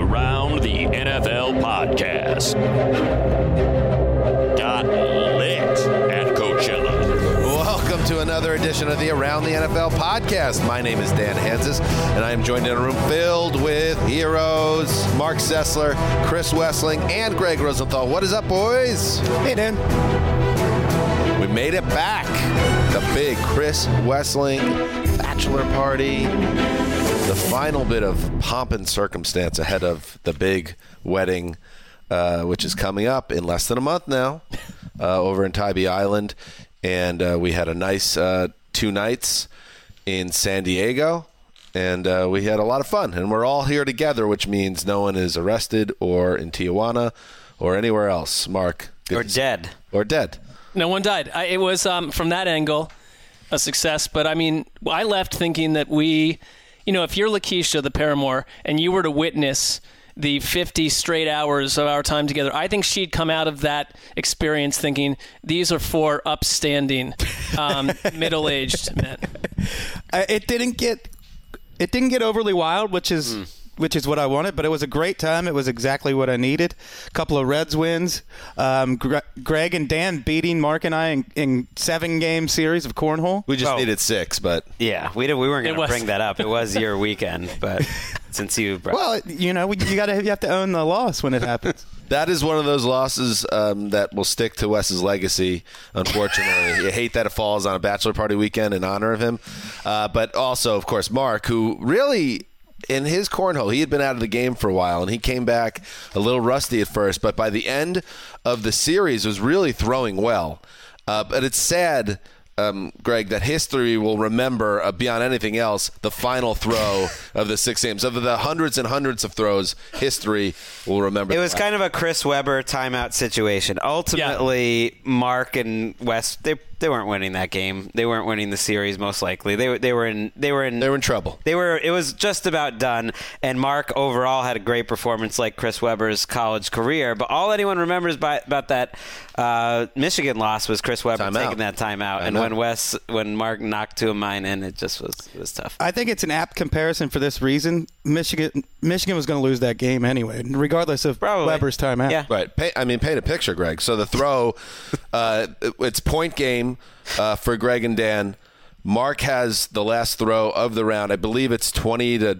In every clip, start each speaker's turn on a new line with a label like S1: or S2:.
S1: Around the NFL podcast. Got lit at Coachella.
S2: Welcome to another edition of the Around the NFL podcast. My name is Dan Hansis, and I am joined in a room filled with heroes, Mark Sessler, Chris Wesseling, and Greg Rosenthal. What is up, boys?
S3: Hey, Dan.
S2: We made it back. The big Chris Wesseling bachelor party. The final bit of pomp and circumstance ahead of the big wedding, which is coming up in less than a month now, over in Tybee Island. And we had a nice 2 nights in San Diego, and we had a lot of fun. And we're all here together, which means no one is arrested or in Tijuana or anywhere else. Mark?
S3: Or dead.
S2: Or dead.
S4: No one died. It was, from that angle, a success. But, I mean, I left thinking that we, you know, if you're Lakeisha, the paramour, and you were to witness the 50 straight hours of our time together, I think she'd come out of that experience thinking, these are 4 upstanding, middle-aged men.
S3: It didn't get overly wild, which is what I wanted, but it was a great time. It was exactly what I needed. A couple of Reds wins. Greg and Dan beating Mark and I in 7-game series of cornhole.
S2: We just needed 6, but...
S5: Yeah, we weren't going to bring that up. It was your weekend, but since you brought...
S3: Well, you know, you have to own the loss when it happens.
S2: That is one of those losses that will stick to Wes's legacy, unfortunately. You hate that it falls on a bachelor party weekend in honor of him. But also, of course, Mark, who really... in his cornhole, he had been out of the game for a while, and he came back a little rusty at first, but by the end of the series was really throwing well. But it's sad, Greg, that history will remember, beyond anything else, the final throw of the 6 games. Of the hundreds and hundreds of throws, history will remember.
S5: It was kind of a Chris Webber timeout situation. Ultimately, Mark and Wes, they weren't winning that game. They weren't winning the series, most likely. They were in
S2: trouble.
S5: It was just about done. And Mark overall had a great performance, like Chris Webber's college career. But all anyone remembers about that Michigan loss was Chris Webber taking that timeout. And when Mark knocked 2 of mine in, it just was tough.
S3: I think it's an apt comparison for this reason. Michigan was going to lose that game anyway, regardless of Webber's timeout.
S5: Yeah.
S2: Right. Paint a picture, Greg. So the throw, it's point game for Greg and Dan. Mark has the last throw of the round. I believe it's 20-13,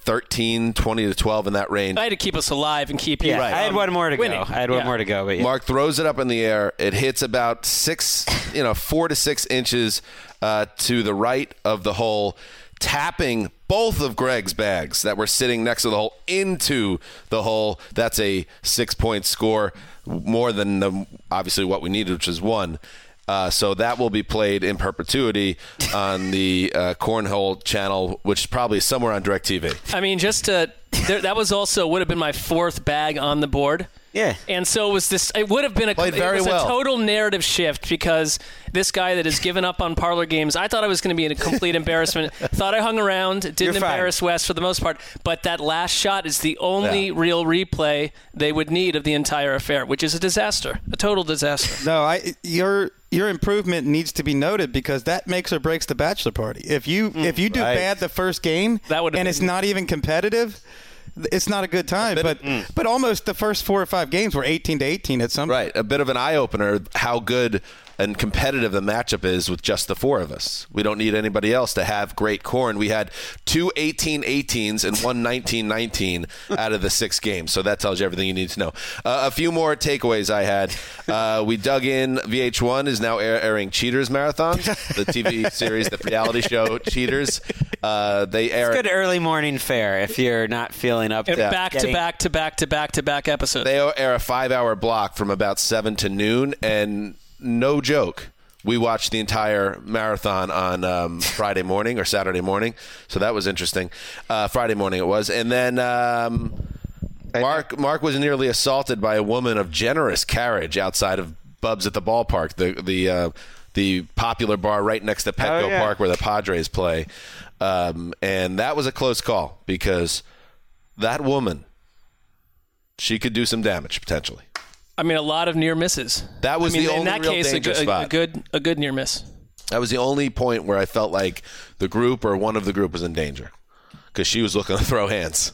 S2: 20-12 in that range.
S4: I had to keep us alive and keep you.
S5: Yeah, I had one more to
S4: winning.
S5: go. But
S2: Mark throws it up in the air. It hits about 4 to 6 inches to the right of the hole, tapping both of Greg's bags that were sitting next to the hole into the hole. That's a 6-point score, more than obviously what we needed, which is 1. So that will be played in perpetuity on the Cornhole channel, which is probably somewhere on DirecTV.
S4: I mean, that was also would have been my 4th bag on the board.
S5: Yeah.
S4: And so it would have been a total narrative shift, because this guy that has given up on parlor games, I thought I was going to be in a complete embarrassment. Thought I hung around, didn't embarrass Wes for the most part, but that last shot is the only real replay they would need of the entire affair, which is a disaster, a total disaster.
S3: No, your improvement needs to be noted, because that makes or breaks the bachelor party. If you do bad the first game and it's not even competitive, it's not a good time. But almost the first 4 or 5 games were 18-18 at some point.
S2: Right, a bit of an eye-opener how good and competitive the matchup is with just the 4 of us. We don't need anybody else to have great corn. We had 2 18-18s and 1 19-19 out of the 6 games, so that tells you everything you need to know. A few more takeaways I had. We dug in. VH1 is now airing Cheaters Marathon, the TV series, the reality show Cheaters. They air
S5: it's good early morning fare if you're not feeling up to
S4: back episodes.
S2: They air a 5-hour block from about 7 to noon, and no joke, we watched the entire marathon on Friday morning or Saturday morning, so that was interesting. Friday morning it was. And then Mark was nearly assaulted by a woman of generous carriage outside of Bub's at the Ballpark, the popular bar right next to Petco Park where the Padres play. And that was a close call, because that woman, she could do some damage potentially.
S4: I mean, a lot of near misses.
S2: That was the only
S4: in that
S2: real
S4: case,
S2: danger spot.
S4: A good near miss.
S2: That was the only point where I felt like the group or one of the group was in danger, because she was looking to throw hands.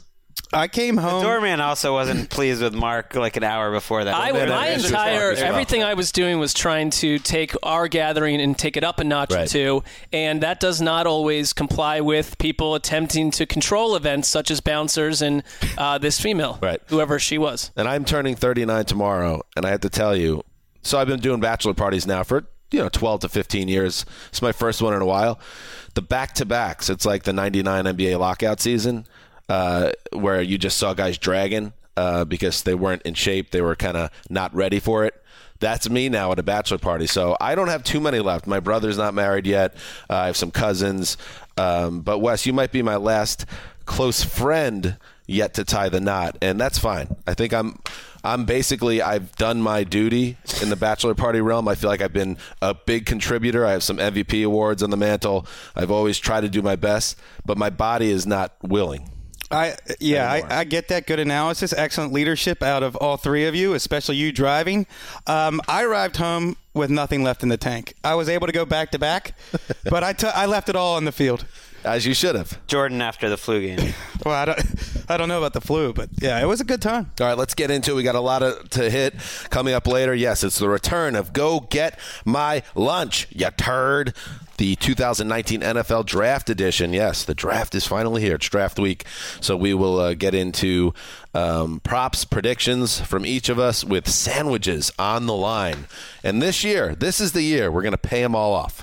S3: I came home.
S5: The doorman also wasn't pleased with Mark like an hour before that.
S4: Everything I was doing was trying to take our gathering and take it up a notch or two, and that does not always comply with people attempting to control events such as bouncers and this female, whoever she was.
S2: And I'm turning 39 tomorrow, and I have to tell you, so I've been doing bachelor parties now for 12 to 15 years. It's my first one in a while. The back-to-backs, it's like the 99 NBA lockout season. Where you just saw guys dragging because they weren't in shape. They were kind of not ready for it. That's me now at a bachelor party. So I don't have too many left. My brother's not married yet. I have some cousins. But, Wes, you might be my last close friend yet to tie the knot, and that's fine. I think I'm basically, I've done my duty in the bachelor party realm. I feel like I've been a big contributor. I have some MVP awards on the mantle. I've always tried to do my best, but my body is not willing.
S3: I get that. Good analysis. Excellent leadership out of all three of you, especially you driving. I arrived home with nothing left in the tank. I was able to go back to back, but I left it all on the field.
S2: As you should have.
S5: Jordan after the flu game.
S3: Well, I don't know about the flu, but yeah, it was a good time.
S2: All right, let's get into it. We got a lot to hit coming up later. Yes, it's the return of Go Get My Lunch, you turd. The 2019 NFL Draft Edition. Yes, the draft is finally here. It's draft week. So we will get into props, predictions from each of us with sandwiches on the line. And this is the year we're going to pay them all off.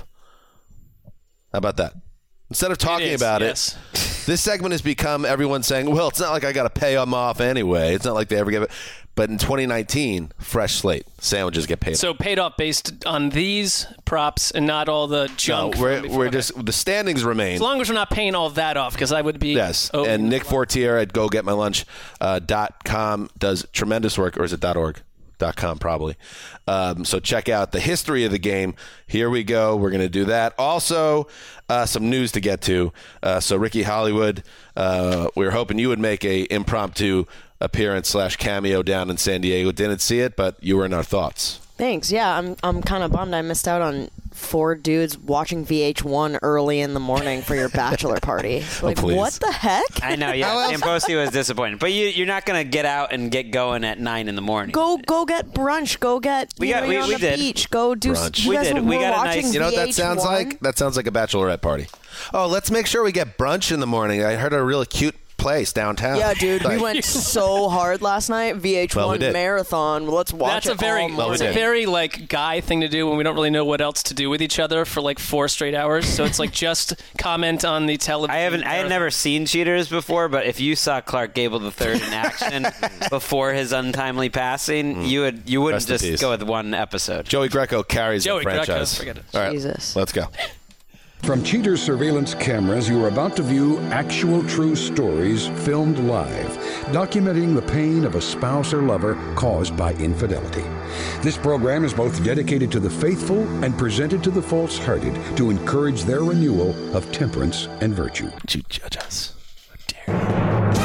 S2: How about that? Instead of talking about it, this segment has become everyone saying, well, it's not like I got to pay them off anyway. It's not like they ever give it. But in 2019, fresh slate. Sandwiches get paid off.
S4: So paid off based on these props and not all the junk.
S2: No, we're just, the standings remain.
S4: As long as we're not paying all of that off, because I would be.
S2: Yes, and Nick Fortier at GoGetMyLunch.com does tremendous work, or is it .org? .com probably. So check out the history of the game. Here we go. We're going to do that. Also, some news to get to. So Ricky Hollywood, we were hoping you would make a impromptu appearance / cameo down in San Diego. Didn't see it, but you were in our thoughts.
S6: Thanks. Yeah, I'm kind of bummed I missed out on 4 dudes watching VH1 early in the morning for your bachelor party. Like, what the heck?
S5: I know, yeah. Amposi was disappointed. But you're not going to get out and get going at 9 in the morning.
S6: Go get brunch. Go get on the beach. Go do
S2: brunch.
S6: We got a nice.
S2: You know what that sounds like? That sounds like a bachelorette party. Oh, let's make sure we get brunch in the morning. I heard a really cute place downtown.
S6: Yeah, dude, we went so hard last night. VH1 marathon. Let's watch
S4: That's a very like guy thing to do when we don't really know what else to do with each other for like 4 straight hours. So it's like just comment on the television.
S5: I had never seen Cheaters before, but if you saw Clark Gable III in action before his untimely passing, you wouldn't just go with one episode.
S2: Joey Greco carries the franchise.
S4: Forget it.
S2: All right,
S6: Jesus.
S2: Let's go.
S7: From Cheaters surveillance cameras, you are about to view actual true stories filmed live, documenting the pain of a spouse or lover caused by infidelity. This program is both dedicated to the faithful and presented to the false-hearted to encourage their renewal of temperance and virtue.
S2: Would you judge us? How dare you?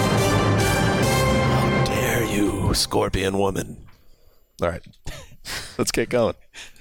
S2: How dare you, Scorpion woman? All right, let's get going.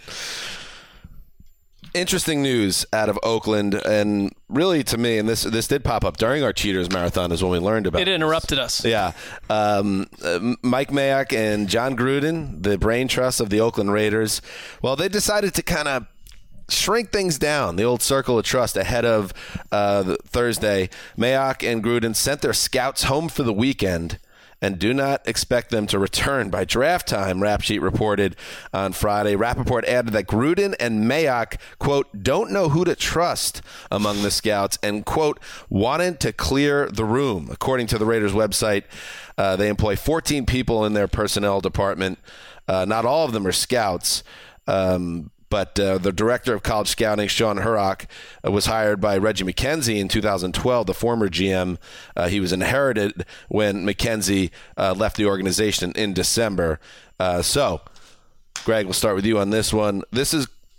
S2: Interesting news out of Oakland, and really to me, and this did pop up during our Cheaters Marathon is when we learned about it.
S4: It interrupted us.
S2: Yeah. Mike Mayock and John Gruden, the brain trust of the Oakland Raiders, well, they decided to kind of shrink things down, the old circle of trust, ahead of Thursday. Mayock and Gruden sent their scouts home for the weekend and do not expect them to return by draft time, Rap Sheet reported on Friday. Rappaport added that Gruden and Mayock, quote, don't know who to trust among the scouts and, quote, wanted to clear the room. According to the Raiders website, they employ 14 people in their personnel department. Not all of them are scouts. But the director of college scouting, Sean Hurrock, was hired by Reggie McKenzie in 2012, the former GM. He was inherited when McKenzie left the organization in December. So, Greg, we'll start with you on this one. This is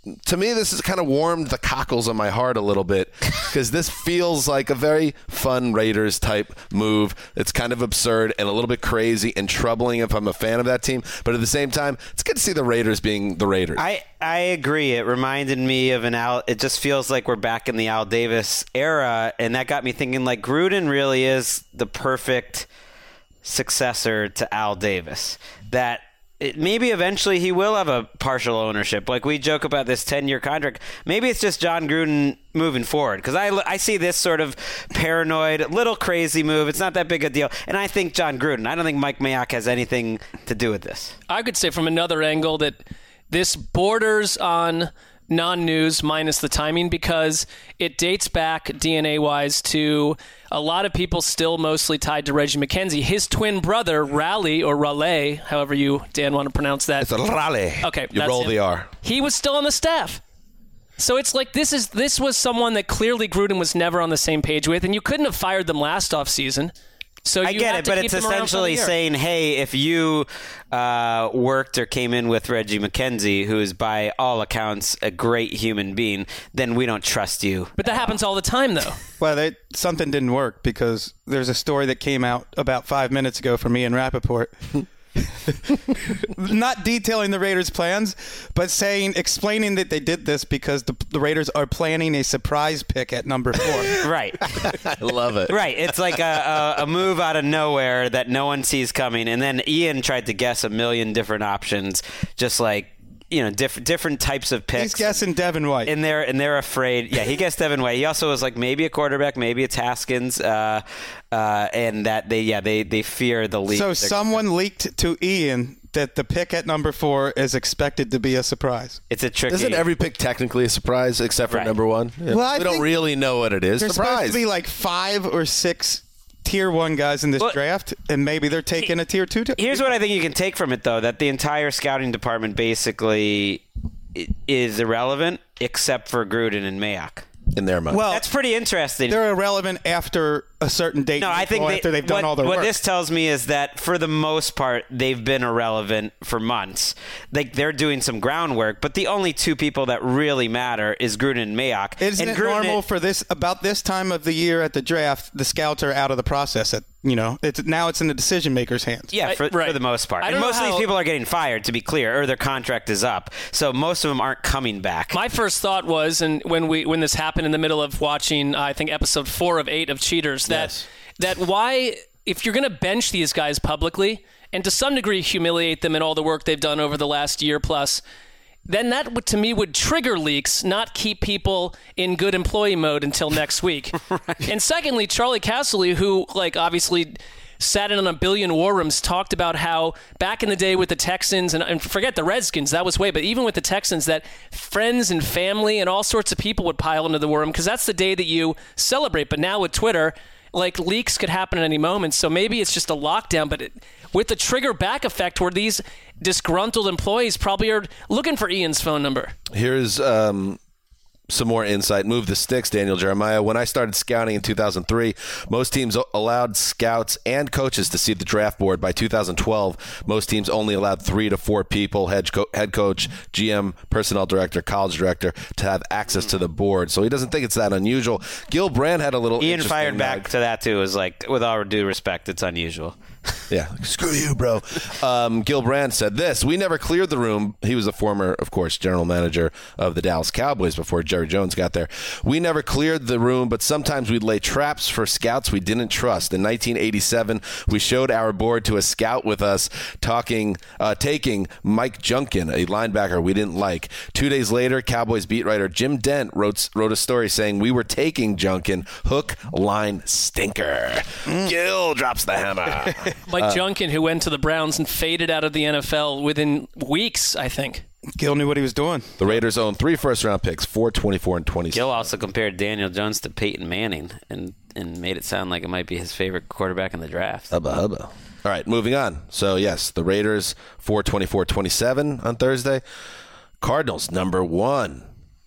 S2: to me, this has kind of warmed the cockles of my heart a little bit because this feels like a very fun Raiders type move. It's kind of absurd and a little bit crazy and troubling if I'm a fan of that team. But at the same time, it's good to see the Raiders being the Raiders.
S5: I agree. It reminded me of it just feels like we're back in the Al Davis era, and that got me thinking like Gruden really is the perfect successor to Al Davis. That maybe eventually he will have a partial ownership. Like we joke about this 10-year contract. Maybe it's just John Gruden moving forward because I see this sort of paranoid, little crazy move. It's not that big a deal. And I think John Gruden. I don't think Mike Mayock has anything to do with this.
S4: I could say from another angle that this borders on non-news minus the timing because it dates back DNA-wise to a lot of people still mostly tied to Reggie McKenzie. His twin brother, Raleigh, however you, Dan, want to pronounce that.
S2: It's a Raleigh.
S4: Okay.
S2: You roll the R.
S4: He was still on the staff. So it's like this was someone that clearly Gruden was never on the same page with, and you couldn't have fired them last offseason. So
S5: I get it, but it's essentially saying, hey, if you worked or came in with Reggie McKenzie, who is by all accounts a great human being, then we don't trust you.
S4: But that happens all the time, though.
S3: Well, something didn't work because there's a story that came out about 5 minutes ago from Ian Rappaport. Not detailing the Raiders' plans, but explaining that they did this because the Raiders are planning a surprise pick at number 4.
S5: Right.
S2: I love it.
S5: Right. It's like a move out of nowhere that no one sees coming. And then Ian tried to guess a million different options, just like, different types of picks.
S3: He's guessing Devin White.
S5: And they're afraid. Yeah, he guessed Devin White. He also was like, maybe a quarterback, maybe it's Haskins, and that they fear the leak.
S3: So someone leaked to Ian that the pick at number 4 is expected to be a surprise.
S5: It's a tricky.
S2: Isn't every pick technically a surprise except for number 1? Yeah.
S3: Well,
S2: we don't really know what it is.
S3: There's supposed to be like 5 or 6 Tier 1 guys in this draft, and maybe they're taking a Tier 2.
S5: Here's what I think you can take from it, though, that the entire scouting department basically is irrelevant except for Gruden and Mayock.
S2: In their mind.
S3: Well,
S5: that's pretty interesting.
S3: They're irrelevant after a certain date.
S5: No, I think
S3: after they've done all their work.
S5: What this tells me is that for the most part, they've been irrelevant for months. They're doing some groundwork, but the only 2 people that really matter is Gruden and Mayock.
S3: Isn't it normal for about this time of the year at the draft, the scouts are out of the process? It's in the decision maker's hands.
S5: Yeah, for the most part. And most of these people are getting fired, to be clear, or their contract is up. So most of them aren't coming back.
S4: My first thought was, and when this happened in the middle of watching, I think episode 4 of 8 of Cheaters, that why, if you're going to bench these guys publicly and to some degree humiliate them in all the work they've done over the last year plus, then that, to me, would trigger leaks, not keep people in good employee mode until next week. Right. And secondly, Charlie Casserly, who, obviously sat in on a billion war rooms, talked about how back in the day with the Texans, and forget the Redskins, that was but even with the Texans, that friends and family and all sorts of people would pile into the war room because that's the day that you celebrate. But now with Twitter, leaks could happen at any moment. So maybe it's just a lockdown, but with the trigger back effect where these disgruntled employees probably are looking for Ian's phone number.
S2: Here's some more insight. Move the sticks, Daniel Jeremiah. When I started scouting in 2003, most teams allowed scouts and coaches to see the draft board. By 2012, most teams only allowed 3 to 4 people, head coach, GM, personnel director, college director, to have access to the board. So he doesn't think it's that unusual. Gil Brandt had a little
S5: Ian fired back to that, too. It was like, with all due respect, it's unusual.
S2: Yeah, screw you, bro. Gil Brandt said this: we never cleared the room. He was a former, of course, general manager of the Dallas Cowboys before Jerry Jones got there. We never cleared the room, but sometimes we'd lay traps for scouts we didn't trust. In 1987, we showed our board to a scout with us taking Mike Junkin, a linebacker we didn't like. 2 days later, Cowboys beat writer Jim Dent wrote a story saying we were taking Junkin, hook, line, stinker. Gil drops the hammer.
S4: Mike Junkin, who went to the Browns and faded out of the NFL within weeks, I think.
S3: Gil knew what he was doing.
S2: The Raiders own 3 first-round picks, 4, 24, and 27.
S5: Gil also compared Daniel Jones to Peyton Manning and made it sound like it might be his favorite quarterback in the draft.
S2: Hubba, hubba. All right, moving on. So, yes, the Raiders, 4, 24, 27 on Thursday. Cardinals, number 1.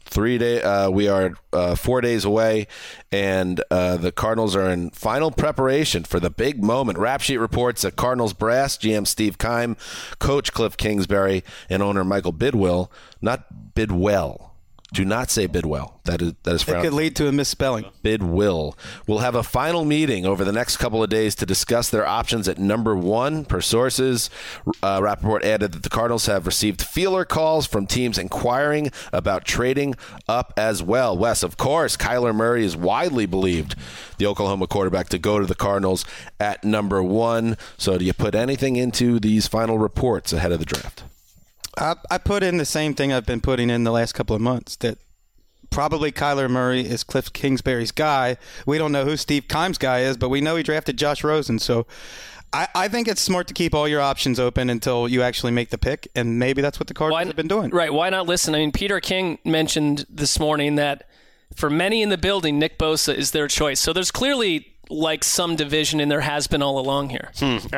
S2: We are 4 days away, and the Cardinals are in final preparation for the big moment. Rap Sheet reports that Cardinals brass, GM Steve Keim, coach Cliff Kingsbury, and owner Michael Bidwell, not Bidwell, Do not say Bidwell. That is
S3: It could lead to a misspelling.
S2: Bidwill will have a final meeting over the next couple of days to discuss their options at number 1. Per sources, Rappaport added that the Cardinals have received feeler calls from teams inquiring about trading up as well. Wes, of course, Kyler Murray is widely believed, the Oklahoma quarterback, to go to the Cardinals at number 1. So do you put anything into these final reports ahead of the draft?
S3: I put in the same thing I've been putting in the last couple of months, that probably Kyler Murray is Cliff Kingsbury's guy. We don't know who Steve Keim's guy is, but we know he drafted Josh Rosen. So I think it's smart to keep all your options open until you actually make the pick, and maybe that's what the Cardinals have been doing.
S4: Right. Why not listen? I mean, Peter King mentioned this morning that for many in the building, Nick Bosa is their choice. So there's clearly like some division, and there has been all along here.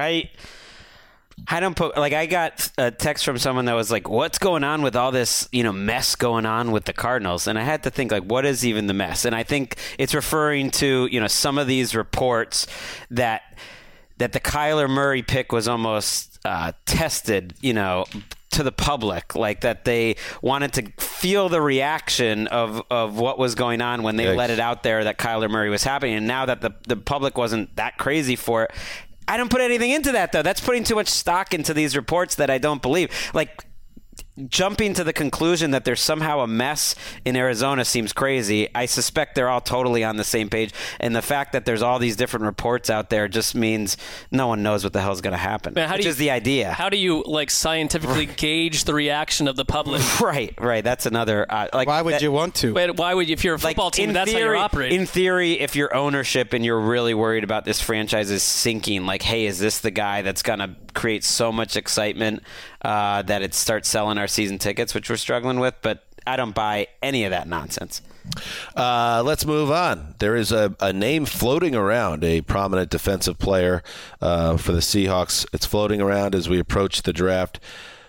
S5: I don't put, like, I got a text from someone that was like, what's going on with all this, mess going on with the Cardinals? And I had to think, like, what is even the mess? And I think it's referring to, some of these reports that the Kyler Murray pick was almost tested, to the public, like that they wanted to feel the reaction of what was going on when they let it out there that Kyler Murray was happening. And now that the public wasn't that crazy for it, I don't put anything into that, though. That's putting too much stock into these reports that I don't believe. Like, jumping to the conclusion that there's somehow a mess in Arizona seems crazy. I suspect they're all totally on the same page. And the fact that there's all these different reports out there just means no one knows what the hell's going to happen, which is the idea.
S4: How do you, scientifically gauge the reaction of the public?
S5: Right. That's another...
S3: why would you want to?
S4: Why would you, if you're a football team, that's
S5: theory,
S4: how you're operating?
S5: In theory, if you're ownership and you're really worried about this franchise is sinking, like, hey, is this the guy that's going to create so much excitement that it starts selling our season tickets, which we're struggling with? But I don't buy any of that nonsense.
S2: Let's move on. There is a name floating around, a prominent defensive player for the Seahawks. It's floating around as we approach the draft.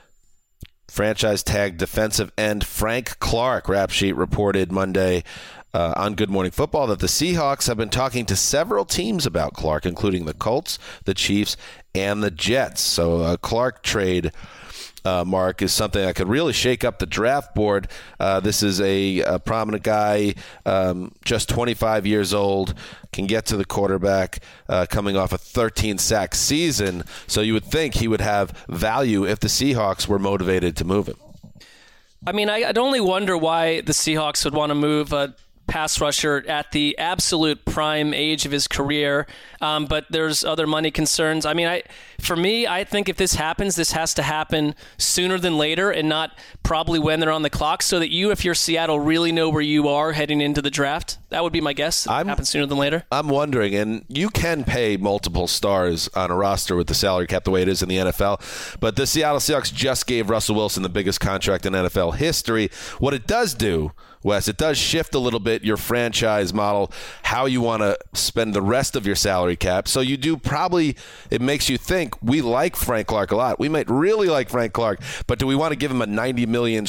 S2: Franchise tag defensive end Frank Clark. Rap Sheet reported Monday on Good Morning Football that the Seahawks have been talking to several teams about Clark, including the Colts, the Chiefs, and the Jets. So a Clark trade, Mark, is something that could really shake up the draft board. This is a prominent guy, just 25 years old, can get to the quarterback, coming off a 13-sack season. So you would think he would have value if the Seahawks were motivated to move him.
S4: I mean, I'd only wonder why the Seahawks would want to move a pass rusher at the absolute prime age of his career, but there's other money concerns. I mean, for me, I think if this happens, this has to happen sooner than later and not probably when they're on the clock, so that you, if you're Seattle, really know where you are heading into the draft. That would be my guess. It happens sooner than later.
S2: I'm wondering, and you can pay multiple stars on a roster with the salary cap the way it is in the NFL, but the Seattle Seahawks just gave Russell Wilson the biggest contract in NFL history. What it does do, Wes, it does shift a little bit your franchise model, how you want to spend the rest of your salary cap. So you do probably, it makes you think, we like Frank Clark a lot. We might really like Frank Clark, but do we want to give him a $90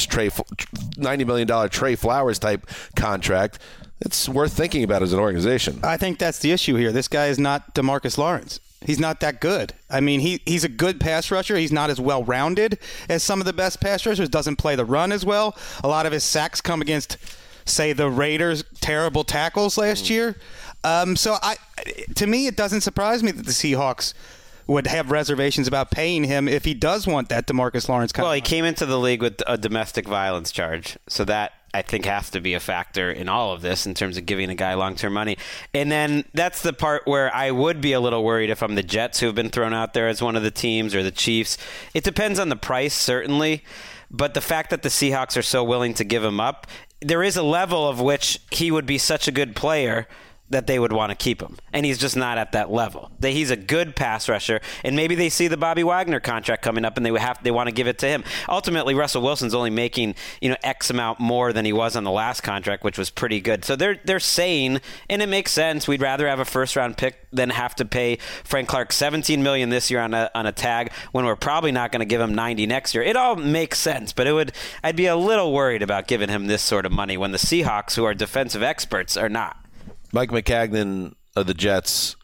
S2: million Trey Flowers type contract? It's worth thinking about as an organization.
S3: I think that's the issue here. This guy is not DeMarcus Lawrence. He's not that good. I mean, he's a good pass rusher. He's not as well-rounded as some of the best pass rushers. Doesn't play the run as well. A lot of his sacks come against, say, the Raiders' terrible tackles last year. So to me, it doesn't surprise me that the Seahawks would have reservations about paying him if he does want that DeMarcus Lawrence contract.
S5: Well, he came into the league with a domestic violence charge, so that I think has to be a factor in all of this in terms of giving a guy long-term money. And then that's the part where I would be a little worried if I'm the Jets, who have been thrown out there as one of the teams, or the Chiefs. It depends on the price, certainly, but the fact that the Seahawks are so willing to give him up, there is a level of which he would be such a good player that they would want to keep him. And he's just not at that level. He's a good pass rusher, and maybe they see the Bobby Wagner contract coming up and they want to give it to him. Ultimately, Russell Wilson's only making, X amount more than he was on the last contract, which was pretty good. So they're saying, and it makes sense, we'd rather have a first-round pick than have to pay Frank Clark $17 million this year on a tag when we're probably not going to give him $90 next year. It all makes sense, but I'd be a little worried about giving him this sort of money when the Seahawks, who are defensive experts, are not.
S2: Mike Maccagnan of the Jets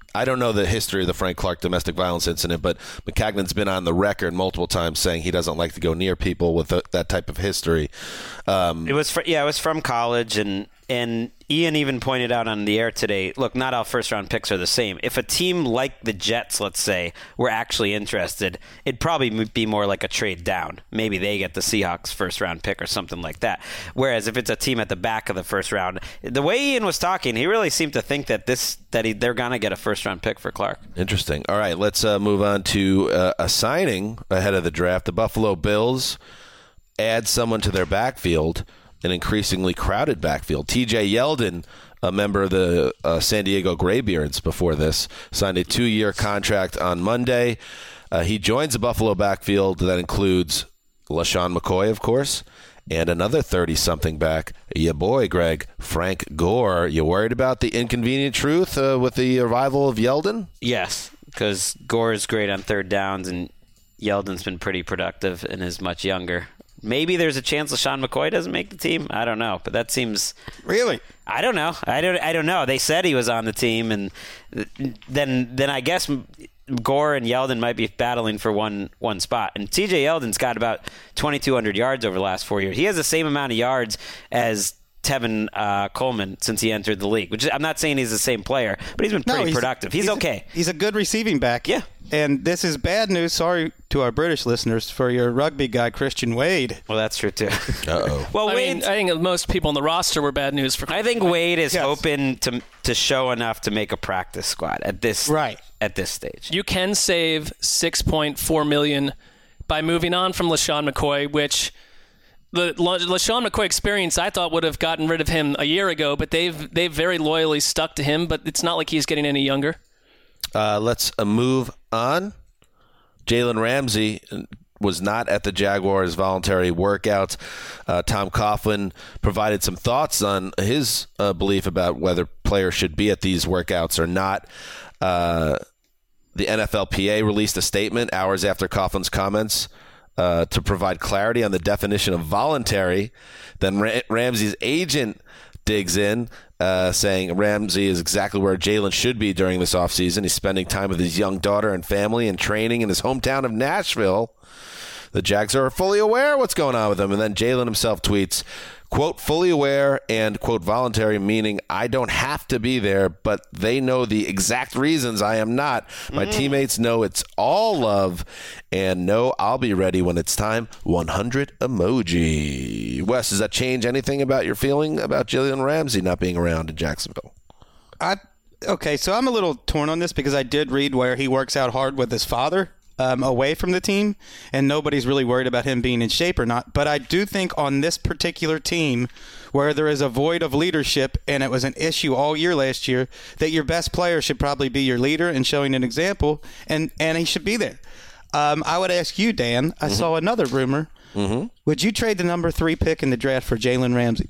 S2: I don't know the history of the Frank Clark domestic violence incident, but Maccagnan's been on the record multiple times saying he doesn't like to go near people with that type of history.
S5: It was from college, and Ian even pointed out on the air today, look, not all first-round picks are the same. If a team like the Jets, let's say, were actually interested, it'd probably be more like a trade down. Maybe they get the Seahawks first-round pick or something like that. Whereas if it's a team at the back of the first round, the way Ian was talking, he really seemed to think that they're going to get a first-round pick for Clark.
S2: Interesting. All right, let's move on to a signing ahead of the draft. The Buffalo Bills add someone to their backfield, an increasingly crowded backfield. T.J. Yeldon, a member of the San Diego Graybeards before this, signed a 2-year contract on Monday. He joins the Buffalo backfield that includes LaShawn McCoy, of course, and another 30-something back, your boy, Greg, Frank Gore. You worried about the inconvenient truth with the arrival of Yeldon?
S5: Yes, because Gore is great on third downs, and Yeldon's been pretty productive and is much younger. Maybe there's a chance LaShawn McCoy doesn't make the team. I don't know, but that seems
S3: really.
S5: I don't know. I don't know. They said he was on the team, and then I guess Gore and Yeldon might be battling for one spot. And T.J. Yeldon's got about 2,200 yards over the last 4 years. He has the same amount of yards as Tevin Coleman since he entered the league. Which I'm not saying he's the same player, but he's been pretty productive. He's okay.
S3: He's a good receiving back.
S5: Yeah.
S3: And this is bad news, sorry to our British listeners, for your rugby guy, Christian Wade.
S5: Well, that's true, too.
S2: Uh-oh.
S5: Well,
S4: I think most people on the roster were bad news for.
S5: I think Wade is hoping to show enough to make a practice squad at this stage.
S4: You can save $6.4 million by moving on from LaShawn McCoy, which the LaShawn McCoy experience I thought would have gotten rid of him a year ago, but they've very loyally stuck to him. But it's not like he's getting any younger.
S2: Let's move on. Jalen Ramsey was not at the Jaguars' voluntary workouts. Tom Coughlin provided some thoughts on his belief about whether players should be at these workouts or not. The NFLPA released a statement hours after Coughlin's comments to provide clarity on the definition of voluntary. Then Ramsey's agent digs in, saying Ramsey is exactly where Jalen should be during this offseason. He's spending time with his young daughter and family and training in his hometown of Nashville. The Jags are fully aware what's going on with him. And then Jalen himself tweets, quote, fully aware and, quote, voluntary, meaning I don't have to be there, but they know the exact reasons I am not. My teammates know it's all love and know I'll be ready when it's time. 100 emoji. Wes, does that change anything about your feeling about Jalen Ramsey not being around in Jacksonville?
S3: Okay, so I'm a little torn on this because I did read where he works out hard with his father. Away from the team, and nobody's really worried about him being in shape or not. But I do think on this particular team, where there is a void of leadership, and it was an issue all year last year, that your best player should probably be your leader and showing an example, and he should be there. I would ask you, Dan, I saw another rumor. Would you trade the number 3 pick in the draft for Jalen Ramsey?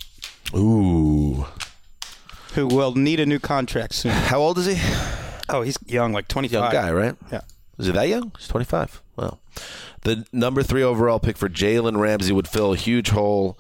S2: Ooh.
S3: Who will need a new contract soon.
S2: How old is he?
S3: Oh, he's young, like 25.
S2: Young guy, right?
S3: Yeah.
S2: Is he that young? He's 25. Wow. The number 3 overall pick for Jalen Ramsey would fill a huge hole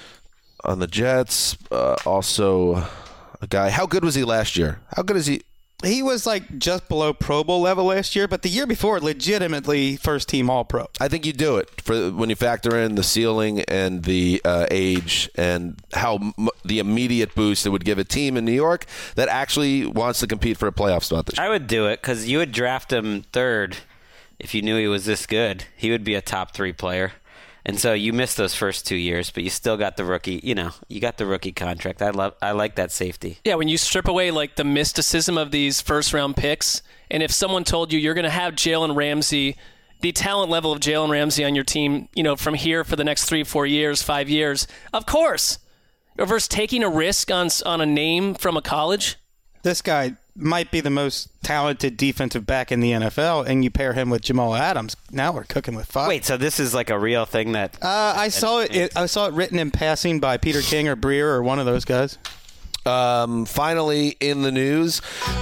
S2: on the Jets. Also, a guy. How good was he last year? How good is he?
S3: He was like just below Pro Bowl level last year, but the year before, legitimately first team All-Pro.
S2: I think you do it for when you factor in the ceiling and the age and how the immediate boost it would give a team in New York that actually wants to compete for a playoff spot this year.
S5: I would do it because you would draft him 3rd if you knew he was this good. He would be a top 3 player. And so you missed those first 2 years, but you still got the rookie, you got the rookie contract. I like that safety.
S4: Yeah, when you strip away like the mysticism of these first round picks, and if someone told you you're going to have Jalen Ramsey, the talent level of Jalen Ramsey on your team, from here for the next 3, 4 years, 5 years, of course. Versus taking a risk on a name from a college.
S3: This guy might be the most talented defensive back in the NFL, and you pair him with Jamal Adams. Now we're cooking with fire.
S5: Wait, so this is like a real thing that...
S3: I saw it written in passing by Peter King or Breer or one of those guys.
S2: Finally, in the news,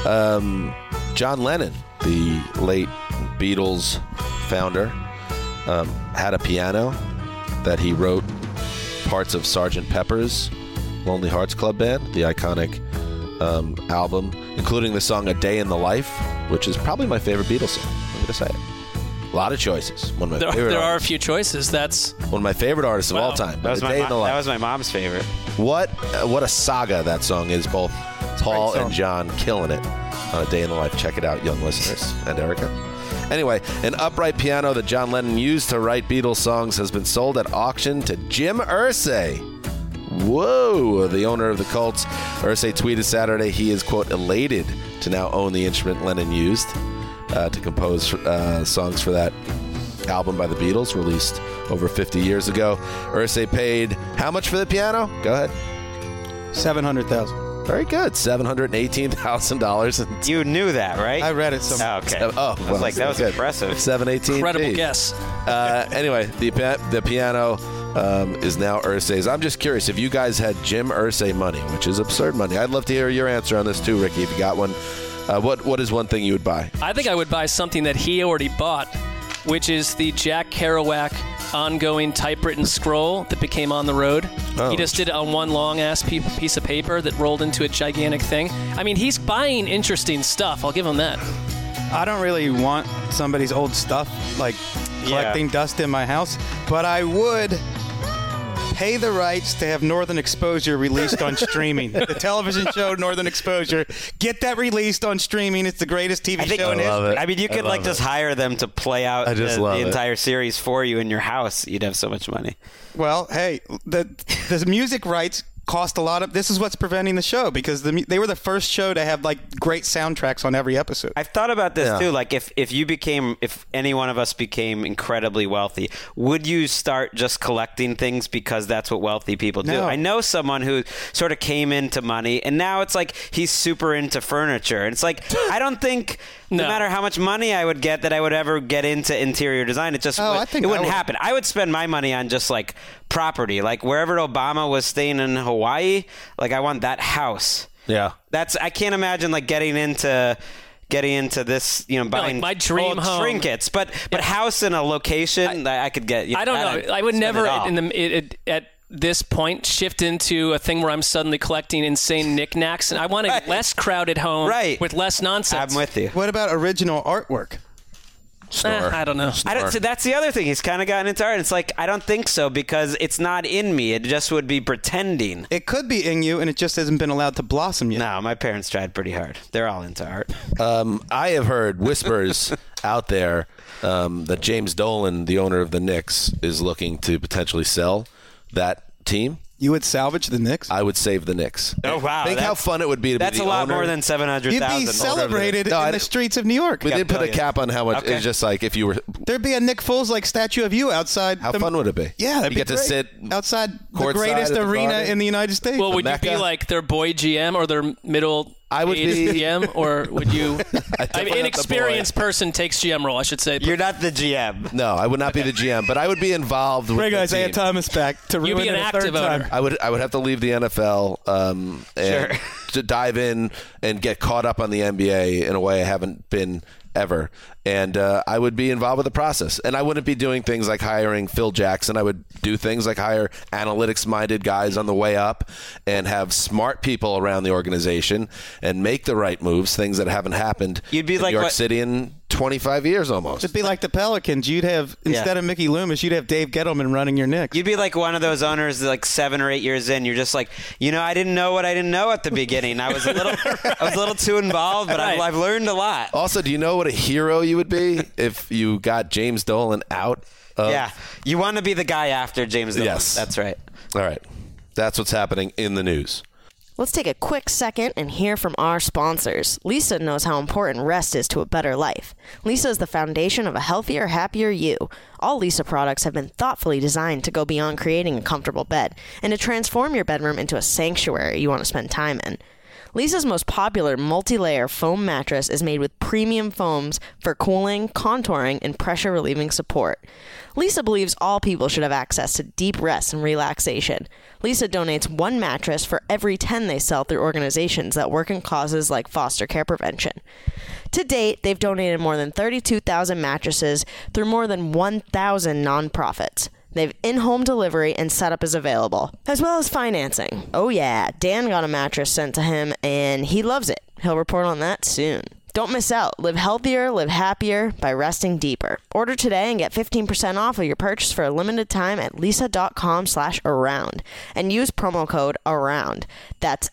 S2: John Lennon, the late Beatles founder, had a piano that he wrote parts of Sgt. Pepper's Lonely Hearts Club Band, the iconic album, including the song A Day in the Life. which is probably my favorite Beatles song. I'm going to say it. A lot of choices. One of my favorite
S4: there are a
S2: artists.
S4: few choices. That's
S2: One of my favorite artists of all time.
S5: That was my mom's favorite.
S2: What a saga that song is. Both Paul and John killing it on A Day in the Life. Check it out, young listeners, and Erica. Anyway, an upright piano that John Lennon used to write Beatles songs has been sold at auction to Jim Irsay. Whoa! The owner of the Cults. Irsay tweeted Saturday he is, quote, elated to now own the instrument Lennon used to compose songs for that album by the Beatles, released over 50 years ago. Irsay paid how much for the piano? Go ahead.
S3: $700,000.
S2: Very good. $718,000.
S5: You knew that, right?
S3: I read it somewhere.
S5: Okay.
S2: Oh,
S5: I was like, that was
S2: good.
S5: impressive.
S2: 718.
S4: incredible guess.
S2: Anyway, the piano is now Irsay's. I'm just curious if you guys had Jim Irsay money, which is absurd money. I'd love to hear your answer on this too, Ricky, if you got one. What is one thing you would buy?
S4: I think I would buy something that he already bought, which is the Jack Kerouac ongoing typewritten scroll that became On the Road.
S2: Oh.
S4: He just did it on one long-ass piece of paper that rolled into a gigantic thing. I mean, he's buying interesting stuff. I'll give him that.
S3: I don't really want somebody's old stuff, like collecting dust in my house, but I would pay the rights to have Northern Exposure released on streaming. The television show Northern Exposure. Get that released on streaming. It's the greatest TV show in history.
S5: I mean, you could just hire them to play out the entire series for you in your house. You'd have so much money.
S3: Well, hey, the music rights cost a lot of. This is what's preventing the show, because they were the first show to have like great soundtracks on every episode.
S5: I've thought about this too. Like if any one of us became incredibly wealthy, would you start just collecting things because that's what wealthy people do?
S3: No.
S5: I know someone who sort of came into money and now it's like he's super into furniture. And it's like, I don't think no matter how much money I would get that I would ever get into interior design. It just it wouldn't happen. I would spend my money on just like property, like wherever Obama was staying in Hawaii, like I want that house.
S2: Yeah.
S5: I can't imagine like getting into this, buying
S4: like my dream
S5: old
S4: home.
S5: trinkets, but house in a location that I could get.
S4: I don't know. I would never at this point shift into a thing where I'm suddenly collecting insane knickknacks, and I want a less crowded home with less nonsense.
S5: I'm with you.
S3: What about original artwork?
S4: I don't know.
S5: So that's the other thing. He's kind of gotten into art. It's like, I don't think so, because it's not in me. It just would be pretending.
S3: It could be in you, and it just hasn't been allowed to blossom yet.
S5: No, my parents tried pretty hard. They're all into art.
S2: I have heard whispers out there that James Dolan, the owner of the Knicks, is looking to potentially sell that team.
S3: You would salvage the Knicks?
S2: I would save the Knicks.
S5: Oh, wow.
S2: Think how fun it would be to be the owner.
S5: That's a lot more than $700,000.
S3: You'd be celebrated in the streets of New York.
S2: We did put a cap on how much. Okay. It's just like if you were.
S3: There'd be a Nick Foles like statue of you outside.
S2: How fun would it be?
S3: Yeah,
S2: you get to sit
S3: outside the greatest arena in the United States.
S4: Well, would you be like their boy GM or their middle?
S2: I would be
S4: GM, or would you? An inexperienced person takes GM role, I should say.
S5: You're not the GM.
S2: No, I would not be the GM, but I would be involved with
S3: Bring
S2: the
S3: Isaiah
S2: team.
S3: Thomas back to ruin
S4: You'd be an
S3: it a
S4: active
S3: third time.
S4: owner.
S2: I would have to leave the NFL and to dive in and get caught up on the NBA in a way I haven't been ever. And I would be involved with the process. And I wouldn't be doing things like hiring Phil Jackson. I would do things like hire analytics-minded guys on the way up and have smart people around the organization and make the right moves, things that haven't happened
S5: in
S2: New York City in 25 years almost.
S3: It'd be like the Pelicans. You'd have, instead of Mickey Loomis, you'd have Dave Gettleman running your Knicks.
S5: You'd be like one of those owners that, like 7 or 8 years in, you're just like, I didn't know what I didn't know at the beginning. I was a little too involved, but I've learned a lot.
S2: Also, do you know what a hero you would be if you got James Dolan out?
S5: You want to be the guy after James Dolan.
S2: Yes.
S5: That's right.
S2: All right. That's what's happening in the news.
S6: Let's take a quick second and hear from our sponsors. Leesa knows how important rest is to a better life. Leesa is the foundation of a healthier, happier you. All Leesa products have been thoughtfully designed to go beyond creating a comfortable bed and to transform your bedroom into a sanctuary you want to spend time in. Leesa's most popular multi-layer foam mattress is made with premium foams for cooling, contouring, and pressure-relieving support. Leesa believes all people should have access to deep rest and relaxation. Leesa donates 1 mattress for every 10 they sell through organizations that work in causes like foster care prevention. To date, they've donated more than 32,000 mattresses through more than 1,000 nonprofits. They have in-home delivery and setup is available, as well as financing. Oh yeah, Dan got a mattress sent to him, and he loves it. He'll report on that soon. Don't miss out. Live healthier, live happier by resting deeper. Order today and get 15% off of your purchase for a limited time at leesa.com/around and use promo code AROUND. That's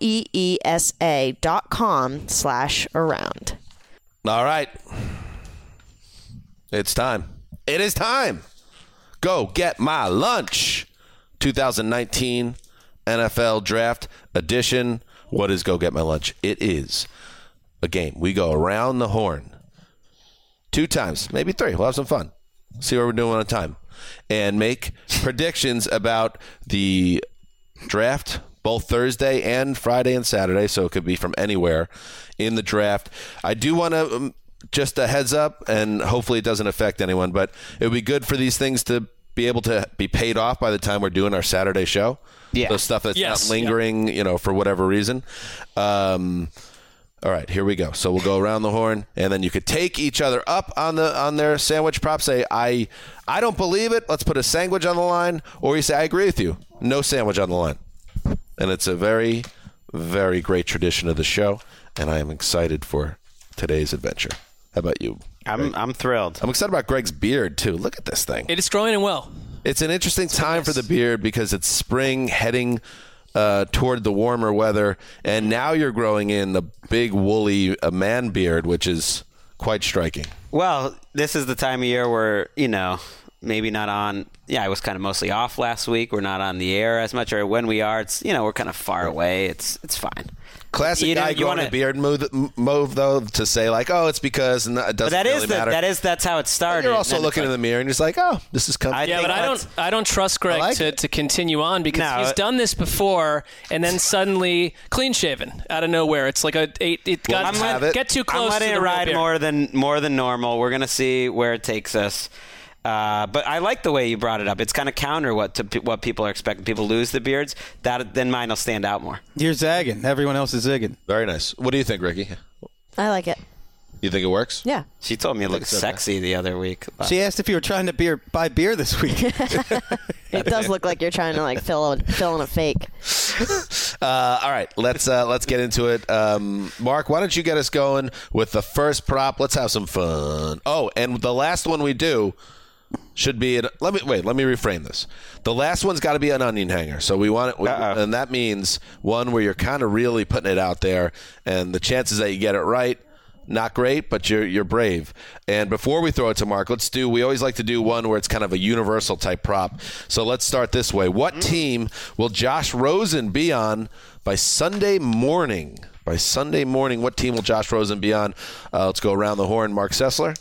S6: LEESA.com/around.
S2: All right. It's time. It is time. Go get my lunch. 2019 NFL Draft Edition. What is Go Get My Lunch? It is a game. We go around the horn 2 times, maybe 3. We'll have some fun. See what we're doing on time. And make predictions about the draft, both Thursday and Friday and Saturday, so it could be from anywhere in the draft. I do want to, just a heads up, and hopefully it doesn't affect anyone, but it would be good for these things to be able to be paid off by the time we're doing our Saturday show.
S5: Yeah.
S2: The stuff that's not lingering, for whatever reason. All right, here we go. So we'll go around the horn, and then you could take each other up on their sandwich prop. Say, I don't believe it. Let's put a sandwich on the line. Or you say, I agree with you. No sandwich on the line. And it's a very, very great tradition of the show, and I am excited for today's adventure. How about you?
S5: I'm thrilled.
S2: I'm excited about Greg's beard, too. Look at this thing.
S4: It is growing and well.
S2: It's an interesting time for the beard because it's spring heading toward the warmer weather, and now you're growing in a big woolly man beard, which is quite striking.
S5: Well, this is the time of year where, maybe not on. Yeah, I was kind of mostly off last week. We're not on the air as much, or when we are, it's we're kind of far away. It's fine.
S2: Classic guy growing a beard move, though, to say like, oh, it's because, and it doesn't really matter.
S5: That's how it started.
S2: But you're also looking in the mirror and you're just like, oh, this is coming.
S4: Yeah, but I don't trust Greg to continue on because he's done this before, and then suddenly clean shaven out of nowhere. It's like get too close.
S5: I'm letting it ride more than normal. We're gonna see where it takes us. But I like the way you brought it up. It's kind of counter what people are expecting. People lose the beards. Then mine will stand out more.
S3: You're zagging. Everyone else is zigging.
S2: Very nice. What do you think, Ricky?
S6: I like it.
S2: You think it works?
S6: Yeah.
S5: She told me it looked sexy the other week.
S3: She asked if you were trying to buy beer this week.
S6: It does look like you're trying to fill in a fake.
S2: All right, let's get into it. Mark, why don't you get us going with the first prop? Let's have some fun. Oh, and the last one we do should be let me reframe this. The last one's got to be an onion hanger. So we want it, and that means one where you're kind of really putting it out there, and the chances that you get it right, not great, but you're brave. And before we throw it to Mark, we always like to do one where it's kind of a universal type prop. So let's start this way. What team will Josh Rosen be on by Sunday morning? By Sunday morning, what team will Josh Rosen be on? Let's go around the horn. Mark Sessler.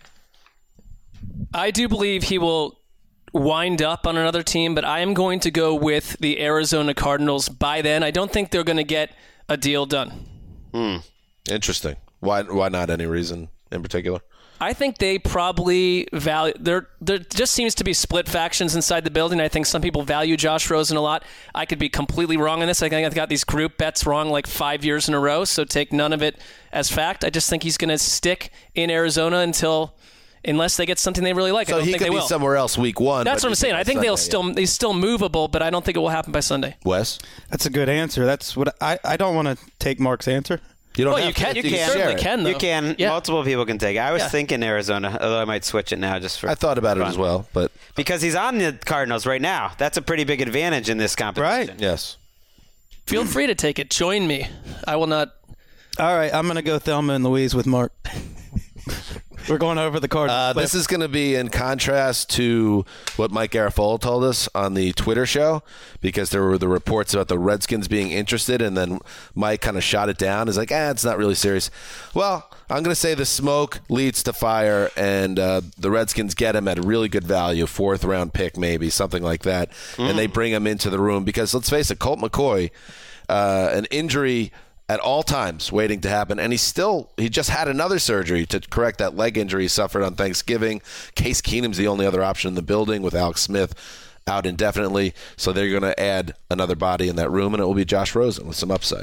S4: I do believe he will wind up on another team, but I am going to go with the Arizona Cardinals by then. I don't think they're going to get a deal done.
S2: Interesting. Why not? Any reason in particular?
S4: I think they probably value. There just seems to be split factions inside the building. I think some people value Josh Rosen a lot. I could be completely wrong on this. I think I've got these group bets wrong like 5 years in a row, so take none of it as fact. I just think he's going to stick in Arizona unless they get something they really like.
S2: So
S4: I don't
S2: he
S4: think
S2: could
S4: they
S2: be
S4: will.
S2: somewhere else week 1.
S4: That's what I'm saying. I think he's still movable, but I don't think it will happen by Sunday.
S2: Wes?
S3: That's a good answer. That's what I don't want to take Mark's answer.
S2: You don't.
S4: Well, you can. You certainly can. Though.
S5: You can. Yeah. Multiple people can take it. I was thinking Arizona, although I might switch it now just for.
S2: I thought about it as well, but
S5: because he's on the Cardinals right now, that's a pretty big advantage in this competition.
S3: Right.
S2: Yes.
S4: Feel free to take it. Join me. I will not.
S3: All right, I'm going to go Thelma and Louise with Mark. We're going over the Cardinals.
S2: This is going to be in contrast to what Mike Garafolo told us on the Twitter show, because there were the reports about the Redskins being interested, and then Mike kind of shot it down. He's like, it's not really serious. Well, I'm going to say the smoke leads to fire, and the Redskins get him at a really good value, 4th-round pick maybe, something like that, and they bring him into the room because, let's face it, Colt McCoy, an injury at all times waiting to happen, and he just had another surgery to correct that leg injury he suffered on Thanksgiving. Case Keenum's the only other option in the building with Alex Smith out indefinitely, so they're going to add another body in that room, and it will be Josh Rosen with some upside.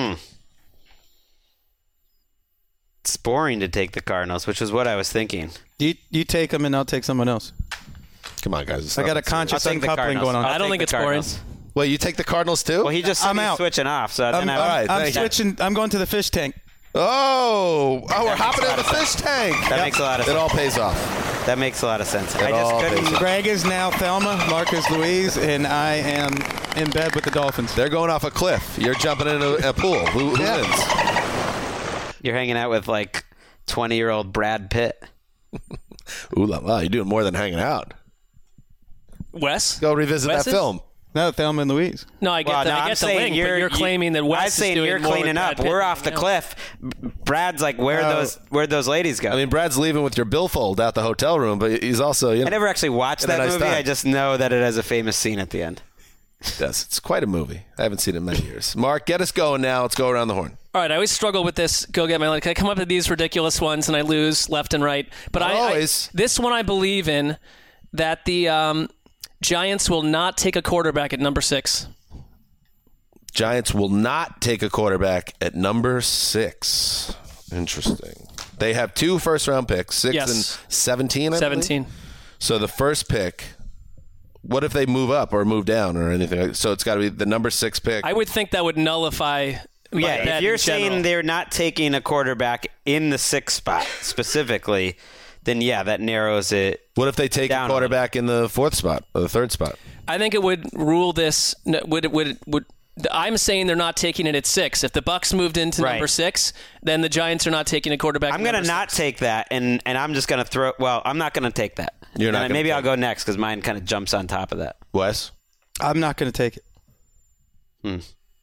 S5: It's boring to take the Cardinals, which is what I was thinking.
S3: You take them, and I'll take someone else.
S2: Come on, guys.
S3: I got a conscious uncoupling going on.
S4: I don't think it's boring.
S2: Well, you take the Cardinals too?
S5: Well, he just said he's switching off. So then
S3: I'm switching. I'm going to the fish tank.
S2: Oh, we're hopping in the fish tank.
S5: That makes a lot of sense.
S2: It all pays off.
S5: That makes a lot of sense.
S2: It all pays off.
S3: Greg is now Thelma, Mark is Louise, and I am in bed with the Dolphins.
S2: They're going off a cliff. You're jumping in a pool. Who wins?
S5: You're hanging out with like 20-year-old Brad Pitt.
S2: Ooh la la! You're doing more than hanging out.
S4: Wes?
S2: Go revisit
S4: Wes
S2: that
S4: is?
S2: film.
S3: No, Thelma and Louise.
S4: No, I get
S5: Well,
S4: the,
S5: no,
S4: I
S5: I'm
S4: get the
S5: saying
S4: link, but you're claiming that Wes
S5: I'm
S4: is
S5: saying
S4: doing
S5: you're
S4: more
S5: cleaning
S4: with
S5: up.
S4: Brad Pitt
S5: We're
S4: than
S5: off the
S4: you know.
S5: cliff. Brad's like, where'd those ladies go?
S2: I mean, Brad's leaving with your billfold out the hotel room, but he's also,
S5: I never actually watched
S2: had a
S5: that
S2: nice
S5: movie.
S2: time.
S5: I just know that it has a famous scene at the end.
S2: Yes, it's quite a movie. I haven't seen it in many years. Mark, get us going now. Let's go around the horn.
S4: All right, I always struggle with this. Go get my line. I come up with these ridiculous ones and I lose left and right. But
S2: Not always.
S4: This one I believe in, that the Giants will not take a quarterback at number 6.
S2: Giants will not take a quarterback at number 6. Interesting. They have 2 first-round picks, 6
S4: Yes.
S2: and 17, I believe?
S4: 17.
S2: So the first pick, what if they move up or move down or anything? So it's got to be the number 6 pick.
S4: I would think that would nullify my
S5: Yeah,
S4: bet
S5: if you're
S4: in general.
S5: saying they're not taking a quarterback in the 6th spot specifically, then yeah, that narrows it.
S2: What if they take a
S5: down
S2: quarterback in the 4th spot or the 3rd spot?
S4: I think it would rule this. I'm saying they're not taking it at 6. If the Bucks moved into
S5: Right.
S4: number 6, then the Giants are not taking a quarterback.
S5: I'm
S4: at
S5: going to
S4: number
S5: not
S4: 6.
S5: take that, and I'm just going to throw. Well, I'm not going to take that.
S2: You're not
S5: And
S2: gonna
S5: maybe
S2: take
S5: I'll go next because mine kind of jumps on top of that.
S2: Wes?
S3: I'm not going to take it.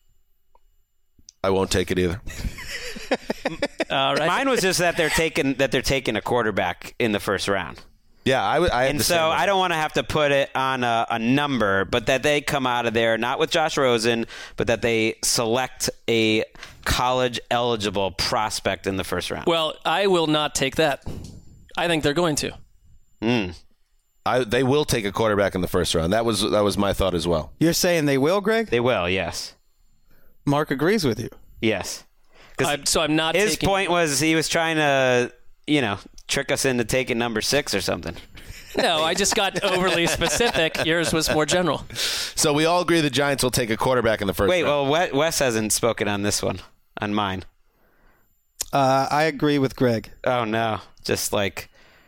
S2: I won't take it either.
S4: All right.
S5: Mine was just that they're taking a quarterback in the first round.
S2: Yeah, I
S5: And so I don't want to have to put it on a number, but that they come out of there, not with Josh Rosen, but that they select a college-eligible prospect in the first round.
S4: Well, I will not take that. I think they're going to.
S2: They will take a quarterback in the first round. That was my thought as well.
S3: You're saying they will, Greg?
S5: They will, yes.
S3: Mark agrees with you.
S5: Yes. 'Cause
S4: So I'm not
S5: his
S4: taking.
S5: point was he was trying to, trick us into taking number 6 or something.
S4: No, I just got overly specific. Yours was more general.
S2: So we all agree the Giants will take a quarterback in the first
S5: Wait,
S2: round.
S5: well, Wes hasn't spoken on this one, on mine.
S3: I agree with Greg.
S5: Oh, no. Just like...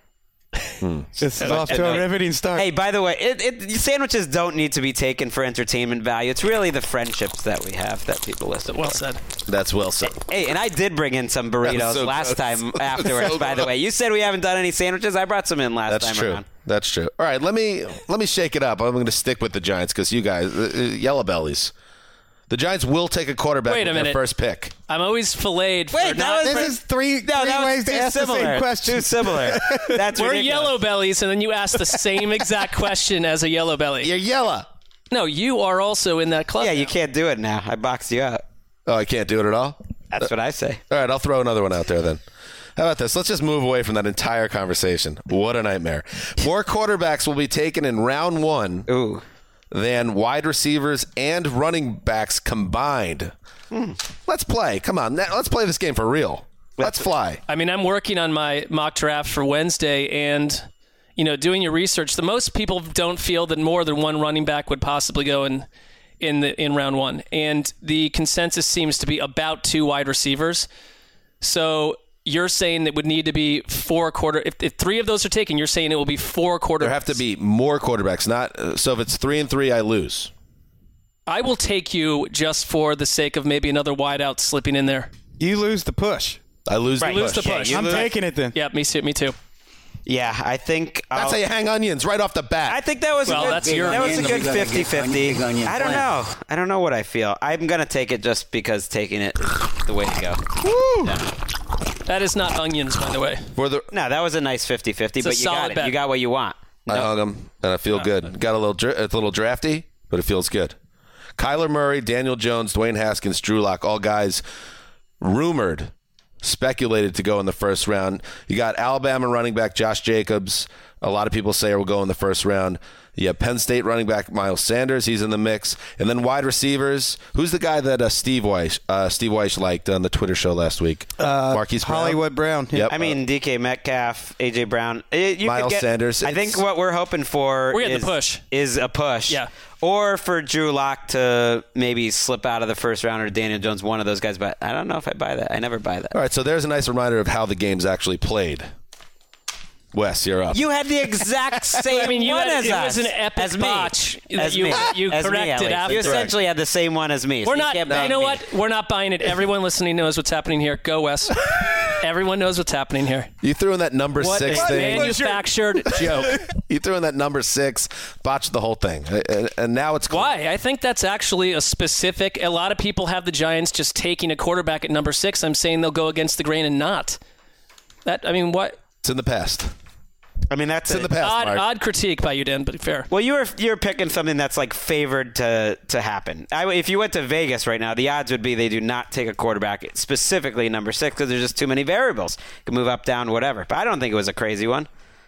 S3: This is off to a riveting start.
S5: Hey, by the way, sandwiches don't need to be taken for entertainment value. It's really the friendships that we have that people listen
S4: Well
S5: for.
S4: said.
S2: That's well said.
S5: Hey, and I did bring in some burritos
S2: so
S5: last
S2: gross.
S5: time afterwards, by the way. You said we haven't done any sandwiches. I brought some in last
S2: That's
S5: time
S2: true.
S5: around.
S2: That's true. All right, let me shake it up. I'm going to stick with the Giants because you guys, yellow bellies. The Giants will take a quarterback
S4: Wait a
S2: with their
S4: minute.
S2: first pick.
S4: I'm always filleted for
S5: Wait,
S4: not.
S3: this is three
S5: that
S3: ways
S5: was
S3: to
S5: too
S3: ask the
S5: similar.
S3: same question.
S5: Too similar. That's
S4: We're
S5: ridiculous.
S4: yellow bellies, and then you ask the same exact question as a yellow belly.
S2: You're yellow.
S4: No, you are also in that club.
S5: Yeah,
S4: now.
S5: you can't do it now. I boxed you out.
S2: Oh, I can't do it at all?
S5: That's what I say.
S2: All right, I'll throw another one out there then. How about this? Let's just move away from that entire conversation. What a nightmare. More quarterbacks will be taken in round 1
S5: Ooh.
S2: than wide receivers and running backs combined. Let's play. Come on. Let's play this game for real. Let's fly.
S4: I mean, I'm working on my mock draft for Wednesday, and doing your research. The most people don't feel that more than one running back would possibly go in round 1, and the consensus seems to be about 2 wide receivers. So you're saying it would need to be 4 If 3 of those are taken, you're saying it will be 4 quarterbacks.
S2: There have to be more quarterbacks. Not so if it's 3 and 3, I lose.
S4: I will take you just for the sake of maybe another wideout slipping in there.
S3: You lose the push.
S2: I lose
S5: Right.
S2: the
S4: Lose
S2: push.
S4: the push.
S5: you
S3: I'm
S5: lose.
S3: taking it then.
S4: Yeah, me too.
S5: Yeah, I think
S2: That's how you hang onions right off the bat.
S5: I think that was
S4: Well,
S5: a good,
S4: that's your-
S5: that was a good
S8: Big onion,
S5: 50-50.
S8: big onion.
S5: I don't know. I don't know what I feel. I'm going to take it just because taking it is the way to go.
S4: That is not onions, by the way.
S2: For the
S5: No, that was a nice 50-50,
S4: It's a
S5: but you got
S4: solid
S5: it.
S4: bet.
S5: You got what you want.
S2: I hung them, and I feel good. Got it's a little drafty, but it feels good. Kyler Murray, Daniel Jones, Dwayne Haskins, Drew Lock, all guys speculated to go in the first round. You got Alabama running back Josh Jacobs, a lot of people say will go in the first round. You have Penn State running back Miles Sanders. He's in the mix. And then wide receivers. Who's the guy that Steve Weiss liked on the Twitter show last week? Marquise Brown?
S3: Hollywood Brown.
S2: Yep.
S5: I mean, DK Metcalf, A.J. Brown.
S2: Miles Sanders.
S5: I think what we're hoping for is a push.
S4: Yeah.
S5: Or for Drew Lock to maybe slip out of the first round, or Daniel Jones, one of those guys. But I don't know if I buy that. I never buy that.
S2: All right, so there's a nice reminder of how the game's actually played. Wes, you're up.
S5: You had the exact same
S4: I mean,
S5: one as
S4: it
S5: us.
S4: was an epic
S5: as
S4: botch
S5: me.
S4: that
S5: As
S4: you
S5: me. As me,
S4: corrected
S5: at least.
S4: after.
S5: You essentially had the same one as me.
S4: We're
S5: so
S4: not.
S5: You
S4: You know what? We're not buying it. Everyone listening knows what's happening here. Go, Wes. Everyone knows what's happening here.
S2: You threw in that number
S4: What
S2: 6
S4: a
S2: thing.
S4: manufactured joke.
S2: You threw in that number 6, botched the whole thing. And now it's
S4: Why? I think that's actually a specific. A lot of people have the Giants just taking a quarterback at number 6. I'm saying they'll go against the grain and not. What?
S2: It's in the past.
S5: I mean, that's
S2: in the past, Mark.
S4: Odd critique by you, Dan, but fair.
S5: Well, you're picking something that's like favored to happen. If you went to Vegas right now, the odds would be they do not take a quarterback, specifically number 6, because there's just too many variables. It can move up, down, whatever. But I don't think it was a crazy one.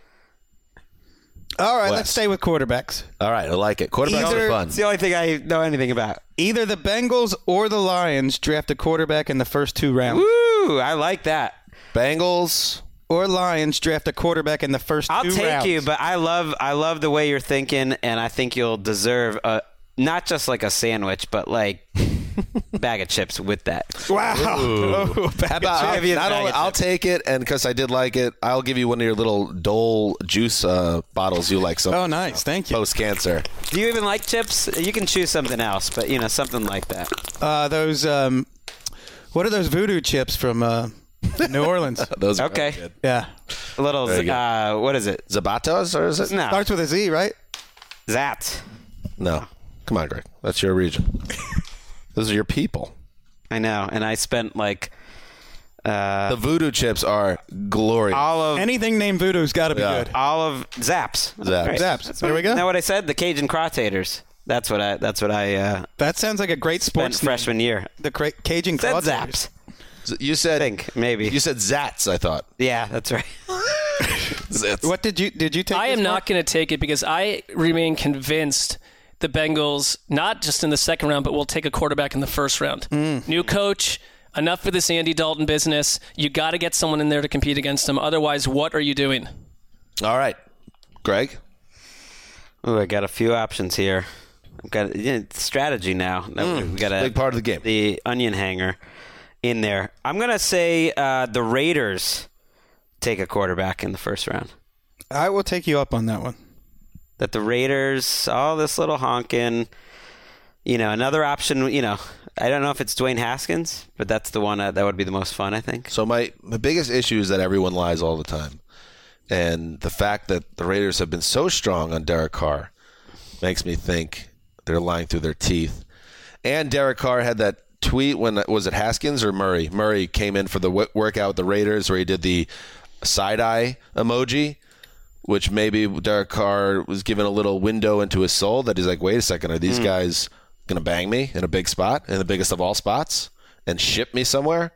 S3: All right,
S2: Wes.
S3: let's stay with quarterbacks.
S2: All right, I like it. Quarterbacks are fun.
S5: It's the only thing I know anything about.
S3: Either the Bengals or the Lions draft a quarterback in the first 2 rounds.
S5: Woo! I like that.
S2: Bengals
S3: or Lions draft a quarterback in the first 2 rounds.
S5: I'll take you, but I love the way you're thinking, and I think you'll deserve not just like a sandwich, but like bag of chips with that.
S3: Wow.
S2: How about I'll take it, and because I did like it, I'll give you one of your little Dole juice bottles you like.
S3: Oh, nice. Thank you.
S2: Post-cancer.
S5: Do you even like chips? You can choose something else, but something like that.
S3: Those what are those voodoo chips from New Orleans?
S2: Those are
S5: okay.
S2: really good.
S3: Yeah.
S5: A little, what is it?
S2: Zabatos, or is it?
S5: No.
S3: Starts with a Z, right?
S5: Zat.
S2: No. Come on, Greg. That's your region. Those are your people.
S5: I know, and I spent like
S2: the voodoo chips are glorious.
S3: Anything named voodoo's got to be good.
S5: All of Zaps.
S2: Zaps.
S3: Zaps. There we go.
S5: Isn't that what I said? The Cajun Crawtators. That's what I.
S3: That sounds like a great sports name.
S5: freshman year.
S3: The Cajun
S5: Said
S3: Crawtators.
S5: Zaps.
S2: You said
S5: maybe.
S2: You said Zats, I thought.
S5: Yeah, that's right.
S3: What did you take?
S4: I am not going to take it because I remain convinced the Bengals, not just in the second round, but will take a quarterback in the first round. New coach, enough for this Andy Dalton business. You got to get someone in there to compete against him. Otherwise, what are you doing?
S2: All right, Greg.
S5: Oh, I got a few options here. I've got strategy now. We got a
S2: big part of the game.
S5: The onion hanger in there. I'm going to say the Raiders take a quarterback in the first round.
S3: I will take you up on that one.
S5: That the Raiders, all this little honking, another option, I don't know if it's Dwayne Haskins, but that's the one that would be the most fun, I think.
S2: So my biggest issue is that everyone lies all the time. And the fact that the Raiders have been so strong on Derek Carr makes me think they're lying through their teeth. And Derek Carr had that tweet when, was it Haskins or Murray? Murray came in for the workout with the Raiders where he did the side-eye emoji, which maybe Derek Carr was given a little window into his soul that he's like, wait a second, are these guys going to bang me in a big spot, in the biggest of all spots, and ship me somewhere?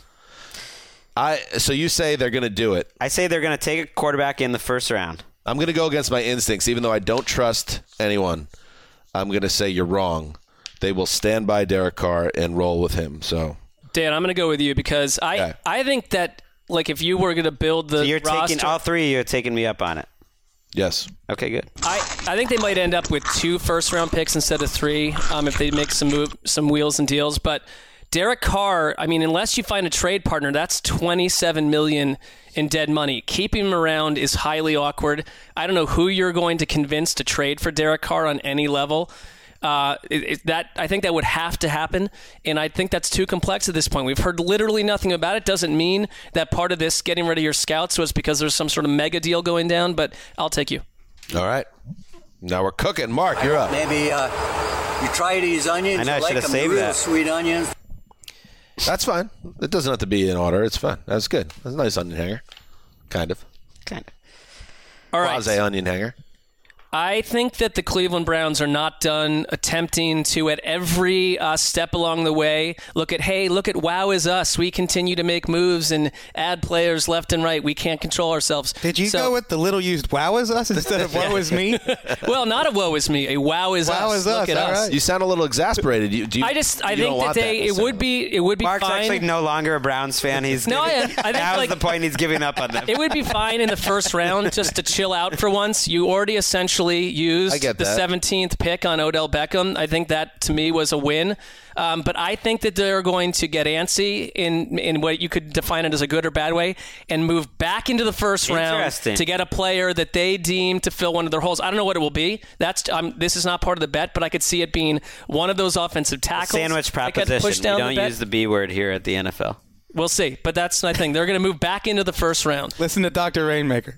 S2: So you say they're going to do it.
S5: I say they're going to take a quarterback in the first round.
S2: I'm going to go against my instincts, even though I don't trust anyone. I'm going to say you're wrong. They will stand by Derek Carr and roll with him. So,
S4: Dan, I'm going to go with you because I think that like if you were going to build the
S5: you're
S4: roster,
S5: taking all three. You're taking me up on it.
S2: Yes.
S5: Okay, good.
S4: I think they might end up with 2 first-round picks instead of 3 if they make some wheels and deals. But Derek Carr, I mean, unless you find a trade partner, that's $27 million in dead money. Keeping him around is highly awkward. I don't know who you're going to convince to trade for Derek Carr on any level. I think that would have to happen, and I think that's too complex at this point. We've heard literally nothing about it. Doesn't mean that part of this getting rid of your scouts was because there's some sort of mega deal going down, but I'll take you.
S2: All right. Now we're cooking. Mark, you're up.
S8: Maybe you try these onions.
S5: I know, I
S8: like
S5: should have
S8: them,
S5: saved
S8: real
S5: that.
S8: sweet onions.
S2: That's fine. It doesn't have to be in order. It's fine. That's good. That's a nice onion hanger. Kind of.
S5: Kind of.
S4: All right.
S2: Quasi onion hanger.
S4: I think that the Cleveland Browns are not done attempting to, at every step along the way, look at wow is us. We continue to make moves and add players left and right. We can't control ourselves.
S3: Did you go with the little used wow is us instead of woe is me?
S4: Well, not a woe is me. A wow is us.
S3: Wow is
S4: look
S3: us.
S4: at
S3: All
S4: us.
S3: right.
S2: You sound a little exasperated. I
S4: think that it would be
S5: Mark's
S4: fine.
S5: actually no longer a Browns fan. He's
S4: I think
S5: now's the point he's giving up on them.
S4: It would be fine in the first round just to chill out for once. You already essentially used the 17th pick on Odell Beckham. I think that, to me, was a win. But I think that they're going to get antsy in what you could define it as a good or bad way and move back into the first round to get a player that they deem to fill one of their holes. I don't know what it will be. This is not part of the bet, but I could see it being one of those offensive tackles.
S5: Sandwich proposition. We don't use the B word here at the NFL.
S4: We'll see. But that's my thing. They're going to move back into the first round.
S3: Listen to Dr. Rainmaker.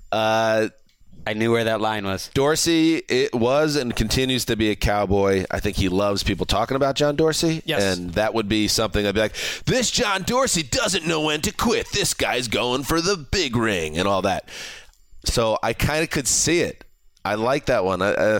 S5: I knew where that line was.
S2: Dorsey, it was and continues to be a Cowboy. I think he loves people talking about John Dorsey.
S4: Yes.
S2: And that would be something I'd be like, this John Dorsey doesn't know when to quit. This guy's going for the big ring and all that. So I kind of could see it. I like that one. I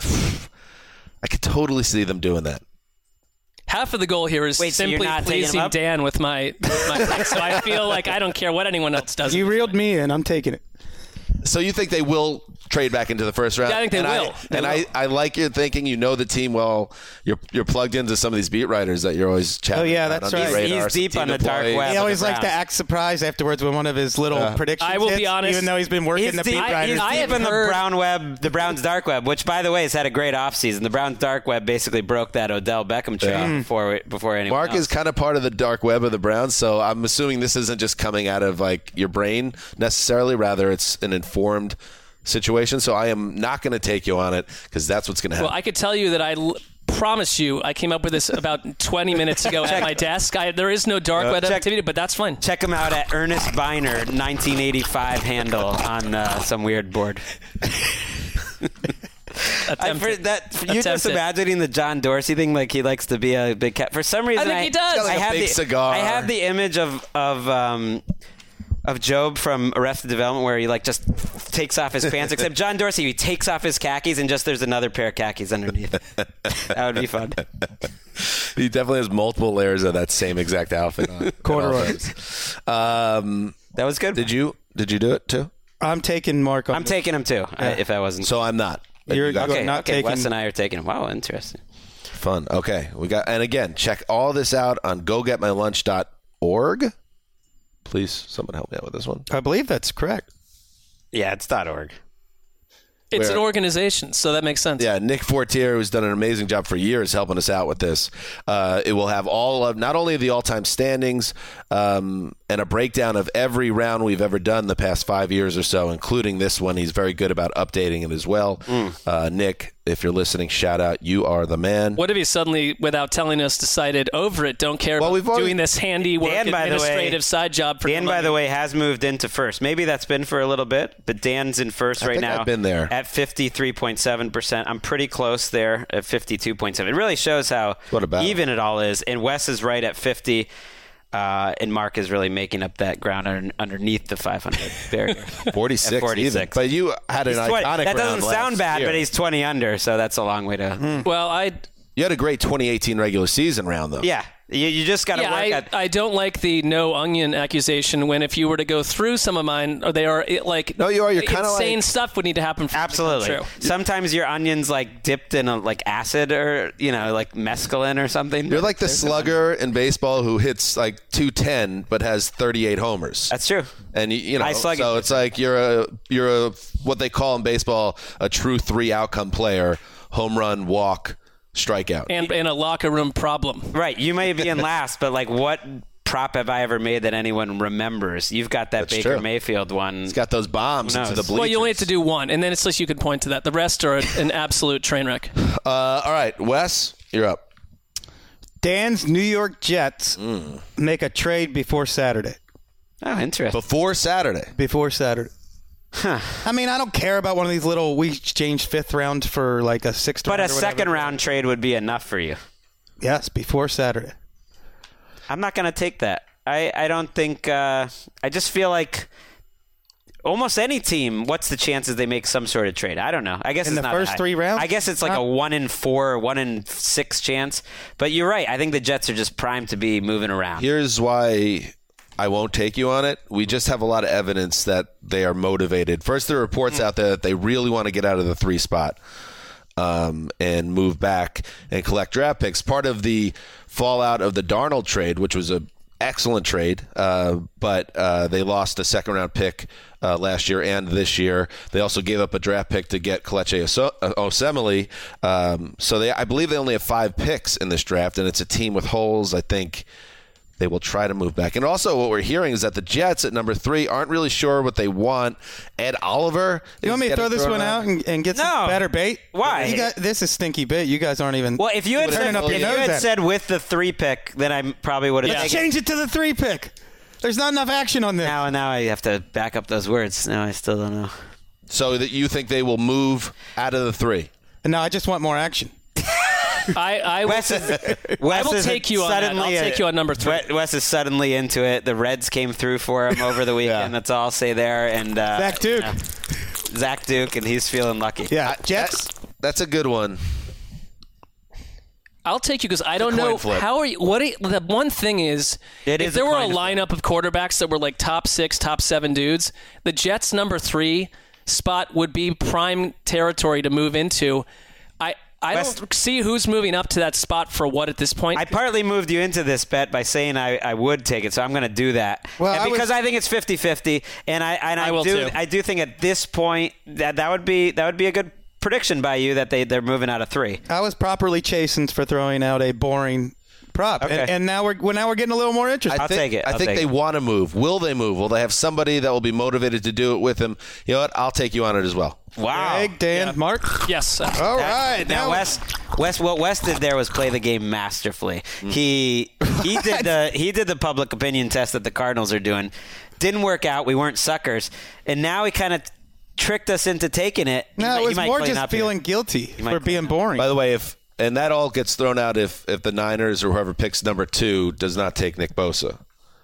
S2: could totally see them doing that.
S4: Half of the goal here is simply pleasing Dan with my pick. So I feel like I don't care what anyone else does.
S3: You reeled me in. I'm taking it.
S2: So you think they will trade back into the first round?
S4: Yeah, I think they will.
S2: I like your thinking. You know the team well. You're plugged into some of these beat writers that you're always chatting.
S3: Oh yeah,
S2: about
S3: that's
S2: on
S3: right.
S5: He's deep on the dark web.
S3: He always likes to act surprised afterwards when one of his little predictions
S4: I will
S3: hits,
S4: be honest.
S3: even though he's been working the beat writers.
S5: He's deep in the Browns dark web, which, by the way, has had a great offseason. The Browns dark web basically broke that Odell Beckham trade before anyone
S2: Mark
S5: else.
S2: is kind of part of the dark web of the Browns, so I'm assuming this isn't just coming out of like your brain necessarily. Rather, it's an informed situation. So I am not going to take you on it because that's what's going to happen.
S4: Well, I could tell you that I promise you I came up with this about 20 minutes ago at my desk. There is no dark web activity, but that's fine.
S5: Check him out at Ernest Biner 1985 handle on some weird board. You're just imagining the John Dorsey thing, like he likes to be a big cat. For some reason,
S4: I think he does.
S2: Like a big cigar.
S5: I have the image of Job from Arrested Development where he like just takes off his pants, except John Dorsey, he takes off his khakis and just there's another pair of khakis underneath. That would be fun.
S2: He definitely has multiple layers of that same exact outfit on.
S3: Corduroys.
S5: That was good.
S2: Did you do it too?
S3: I'm taking Mark on
S5: I'm taking him too, if I wasn't.
S2: So I'm not.
S3: You're
S2: Okay.
S3: not taking.
S5: Wes and I are taking him. Wow, interesting.
S2: Fun. Okay. And again, check all this out on gogetmylunch.org. Please, someone help me out with this one.
S3: I believe that's correct.
S5: Yeah, it's .org.
S4: It's an organization, so that makes sense.
S2: Yeah, Nick Fortier, who's done an amazing job for years helping us out with this. It will have all of, not only the all-time standings and a breakdown of every round we've ever done the past 5 years or so, including this one. He's very good about updating it as well. Nick, if you're listening, shout out. You are the man.
S4: What if you suddenly, without telling us, decided over it, don't care about doing this handy work administrative side job for
S5: Dan, by the way, has moved into first. Maybe that's been for a little bit, but Dan's in first right now.
S2: I've been there.
S5: At 53.7%. I'm pretty close there at 52.7%. It really shows how even it all is. And Wes is right at 50. And Mark is really making up that ground underneath the 500 barrier.
S2: 46 even. But you had an iconic round.
S5: That doesn't sound bad, but he's 20 under, so that's a long way to...
S4: Well,
S2: you had a great 2018 regular season round, though.
S5: Yeah. You just got to work at...
S4: I don't like the no onion accusation when if you were to go through some of mine, they are like...
S2: No, you are. You're kind of
S4: insane stuff would need to happen for
S5: Absolutely.
S4: it to become true.
S5: Sometimes your onion's like dipped in like acid or, like mescaline or something.
S2: You're like the slugger in baseball who hits like 210 but has 38 homers.
S5: That's true.
S2: And so it's like you're a what they call in baseball a true 3 outcome player: home run, walk, strikeout,
S4: and a locker room problem.
S5: Right. You may be in last, but like what prop have I ever made that anyone remembers? You've got that Baker Mayfield one.
S2: It's got those bombs into the bleachers.
S4: Well, you only have to do one, and then it's just you can point to that. The rest are an absolute train wreck.
S2: All right, Wes, you're up.
S3: Dan's New York Jets make a trade before Saturday.
S5: Oh, interesting.
S2: Before Saturday.
S3: Huh. I mean, I don't care about one of these little, we exchanged 5th round for like a 6th round.
S5: But a second round trade would be enough for you.
S3: Yes, before Saturday.
S5: I'm not going to take that. I don't think, I just feel like almost any team, what's the chances they make some sort of trade? I don't know. I guess
S3: in
S5: it's
S3: the
S5: not
S3: first
S5: high.
S3: 3 rounds.
S5: I guess it's like a 1 in 4, or 1 in 6 chance. But you're right. I think the Jets are just primed to be moving around.
S2: Here's why I won't take you on it. We just have a lot of evidence that they are motivated. First, there are reports out there that they really want to get out of the 3 spot and move back and collect draft picks. Part of the fallout of the Darnold trade, which was an excellent trade, but they lost a second-round pick last year and this year. They also gave up a draft pick to get Kelechi Osemele. So I believe they only have 5 picks in this draft, and it's a team with holes. I think they will try to move back. And also what we're hearing is that the Jets at number 3 aren't really sure what they want. Ed Oliver.
S3: You want me to throw this one out and get some better bait?
S5: Why?
S3: This is stinky bait. You guys aren't even.
S5: Well, if you had said with the 3 pick, then I probably would have.
S3: Let's change it to the 3 pick. There's not enough action on this.
S5: Now I have to back up those words. Now I still don't know.
S2: So that you think they will move out of the 3?
S3: No, I just want more action.
S4: I will take you on that. I'll take you on number 3.
S5: Wes is suddenly into it. The Reds came through for him over the weekend. That's all I'll say there. And
S3: Zach Duke.
S5: Zach Duke, and he's feeling lucky.
S3: Yeah, Jets.
S2: That's a good one.
S4: I'll take you because I don't know how are you. The one thing is, if there were a lineup of quarterbacks that were like top 6, top 7 dudes, the Jets' number 3 spot would be prime territory to move into. I don't see who's moving up to that spot for what at this point.
S5: I partly moved you into this bet by saying I would take it, so I'm going to do that. Well, because I think it's 50-50, and I do think at this point that would be a good prediction by you that they're moving out of 3.
S3: I was properly chastened for throwing out a boring prop,
S5: okay.
S3: and now we're getting a little more interested.
S5: I'll take it.
S2: I think they want to move. Will they move? Will they have somebody that will be motivated to do it with them? You know what? I'll take you on it as well.
S5: Wow.
S3: Greg, Dan, Mark?
S4: Yes.
S3: All right.
S5: Now, Wes, what Wes did there was play the game masterfully. He did the public opinion test that the Cardinals are doing. Didn't work out. We weren't suckers. And now he kind of tricked us into taking it.
S3: No, it was more just feeling guilty for being boring.
S2: By the way, and that all gets thrown out if the Niners or whoever picks number 2 does not take Nick Bosa.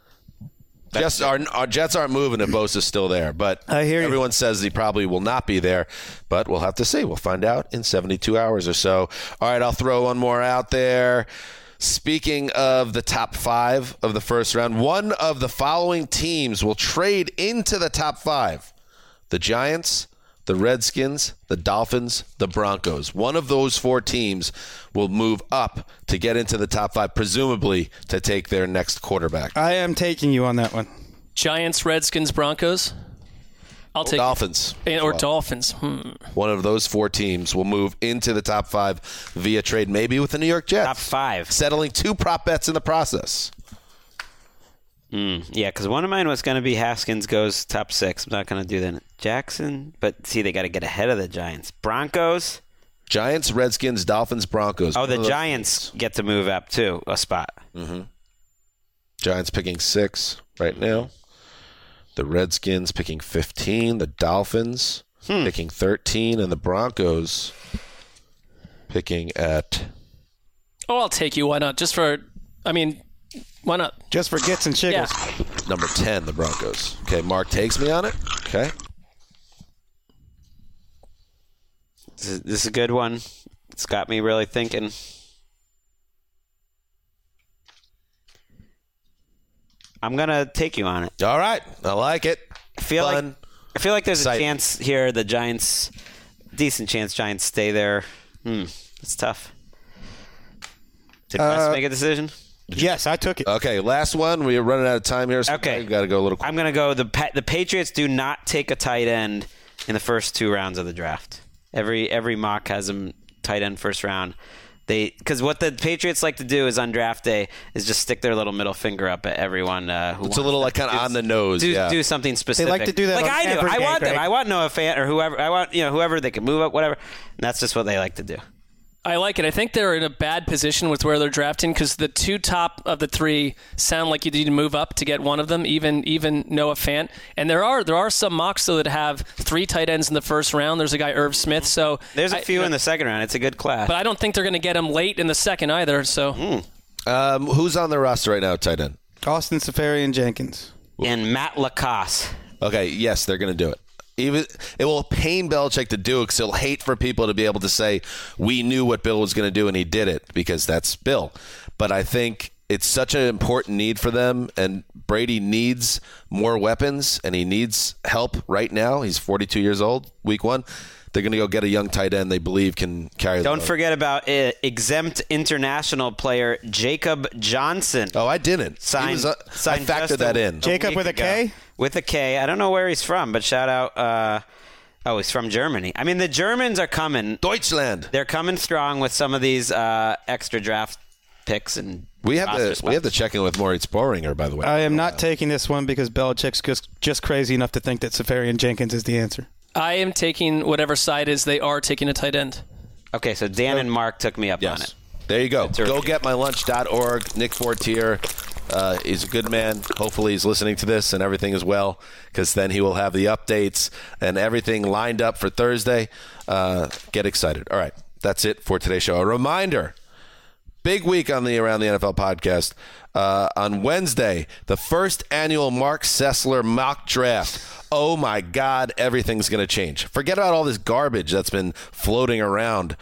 S2: Our Jets aren't moving if Bosa's still there, but
S3: I hear you.
S2: Everyone says he probably will not be there, but we'll have to see. We'll find out in 72 hours or so. All right, I'll throw one more out there. Speaking of the top 5 of the first round, one of the following teams will trade into the top 5. The Giants, the Redskins, the Dolphins, the Broncos. One of those 4 teams will move up to get into the top 5, presumably to take their next quarterback.
S3: I am taking you on that one.
S4: Giants, Redskins, Broncos. I'll take
S2: Dolphins.
S4: Dolphins.
S2: One of those 4 teams will move into the top 5 via trade, maybe with the New York Jets.
S5: Top 5.
S2: Settling 2 prop bets in the process.
S5: Yeah, because one of mine was going to be Haskins goes top 6. I'm not going to do that. Jackson, but see, they got to get ahead of the Giants. Broncos.
S2: Giants, Redskins, Dolphins, Broncos.
S5: Oh, the Giants get to move up too, a spot.
S2: Mm-hmm. Giants picking 6 right now. The Redskins picking 15. The Dolphins picking 13. And the Broncos picking at...
S4: Oh, I'll take you. Why not? Why not?
S3: Just for gits and shiggles.
S4: Yeah.
S2: Number 10, the Broncos. Okay, Mark takes me on it. Okay.
S5: This is a good one. It's got me really thinking. I'm going to take you on it.
S2: All right. I like it.
S5: I feel like there's a chance here the Giants, decent chance Giants stay there. It's tough. Did Wes make a decision?
S3: Yes, I took it.
S2: Okay, last one. We are running out of time here, so
S5: okay.
S2: We've got to go a little quick.
S5: I'm going to go. The Patriots do not take a tight end in the first 2 rounds of the draft. Every mock has them tight end first round. Because what the Patriots like to do is on draft day is just stick their little middle finger up at everyone who
S2: it's a little like kind of on the nose.
S5: Do something specific.
S3: They like to do that.
S5: Like I do. I want them.
S3: Greg.
S5: I want Noah Fant or whoever. I want whoever they can move up, whatever. And that's just what they like to do.
S4: I like it. I think they're in a bad position with where they're drafting because the 2 top of the 3 sound like you need to move up to get one of them, even Noah Fant. And there are some mocks though that have 3 tight ends in the first round. There's a guy Irv Smith. So
S5: there's a few in the second round. It's a good class.
S4: But I don't think they're going to get him late in the second either. So
S2: who's on the roster right now, tight end?
S3: Austin Seferian-Jenkins
S5: and Matt Lacoste.
S2: Okay, yes, they're going to do it. Even it will pain Belichick to do it because he'll hate for people to be able to say, we knew what Bill was going to do and he did it, because that's Bill. But I think it's such an important need for them, and Brady needs more weapons, and he needs help right now. He's 42 years old, week 1. They're going to go get a young tight end they believe can carry the load.
S5: Don't forget about exempt international player Jacob Johnson.
S2: Oh, I didn't.
S5: Signed
S2: I factored that in.
S3: Jacob with a K?
S5: With a K. I don't know where he's from, but shout out. He's from Germany. I mean, the Germans are coming.
S2: Deutschland.
S5: They're coming strong with some of these extra draft picks and.
S2: We have to check in with Moritz Boehringer, by the way.
S3: I am not taking this one because Belichick's just crazy enough to think that Safarian Jenkins is the answer.
S4: I am taking whatever side is they are taking a tight end.
S5: Okay, so Dan and Mark took me up on it.
S2: There you go. GoGetMyLunch.org. Nick Fortier is a good man. Hopefully he's listening to this and everything is well, because then he will have the updates and everything lined up for Thursday. Get excited. All right, that's it for today's show. A reminder, big week on the Around the NFL podcast. On Wednesday, the first annual Mark Sessler mock draft. Oh, my God, everything's going to change. Forget about all this garbage that's been floating around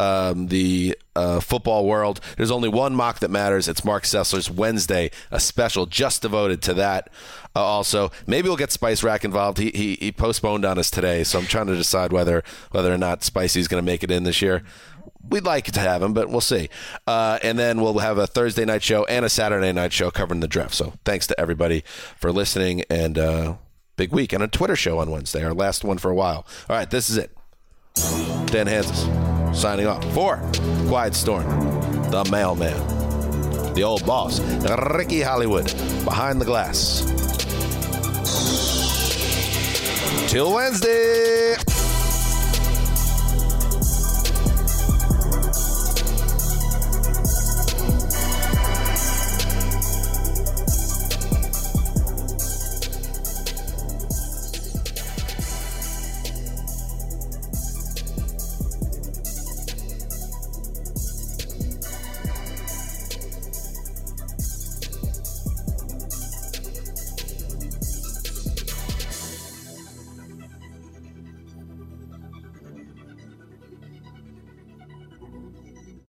S2: the football world. There's only one mock that matters. It's Mark Sessler's Wednesday, a special just devoted to that. Also, maybe we'll get Spice Rack involved. He postponed on us today, so I'm trying to decide whether or not Spicey's going to make it in this year. We'd like to have him, but we'll see. And then we'll have a Thursday night show and a Saturday night show covering the draft. So thanks to everybody for listening, and big week. And a Twitter show on Wednesday, our last one for a while. All right, this is it. Dan Hansis signing off for Quiet Storm, the mailman, the old boss, Ricky Hollywood, behind the glass. Till Wednesday.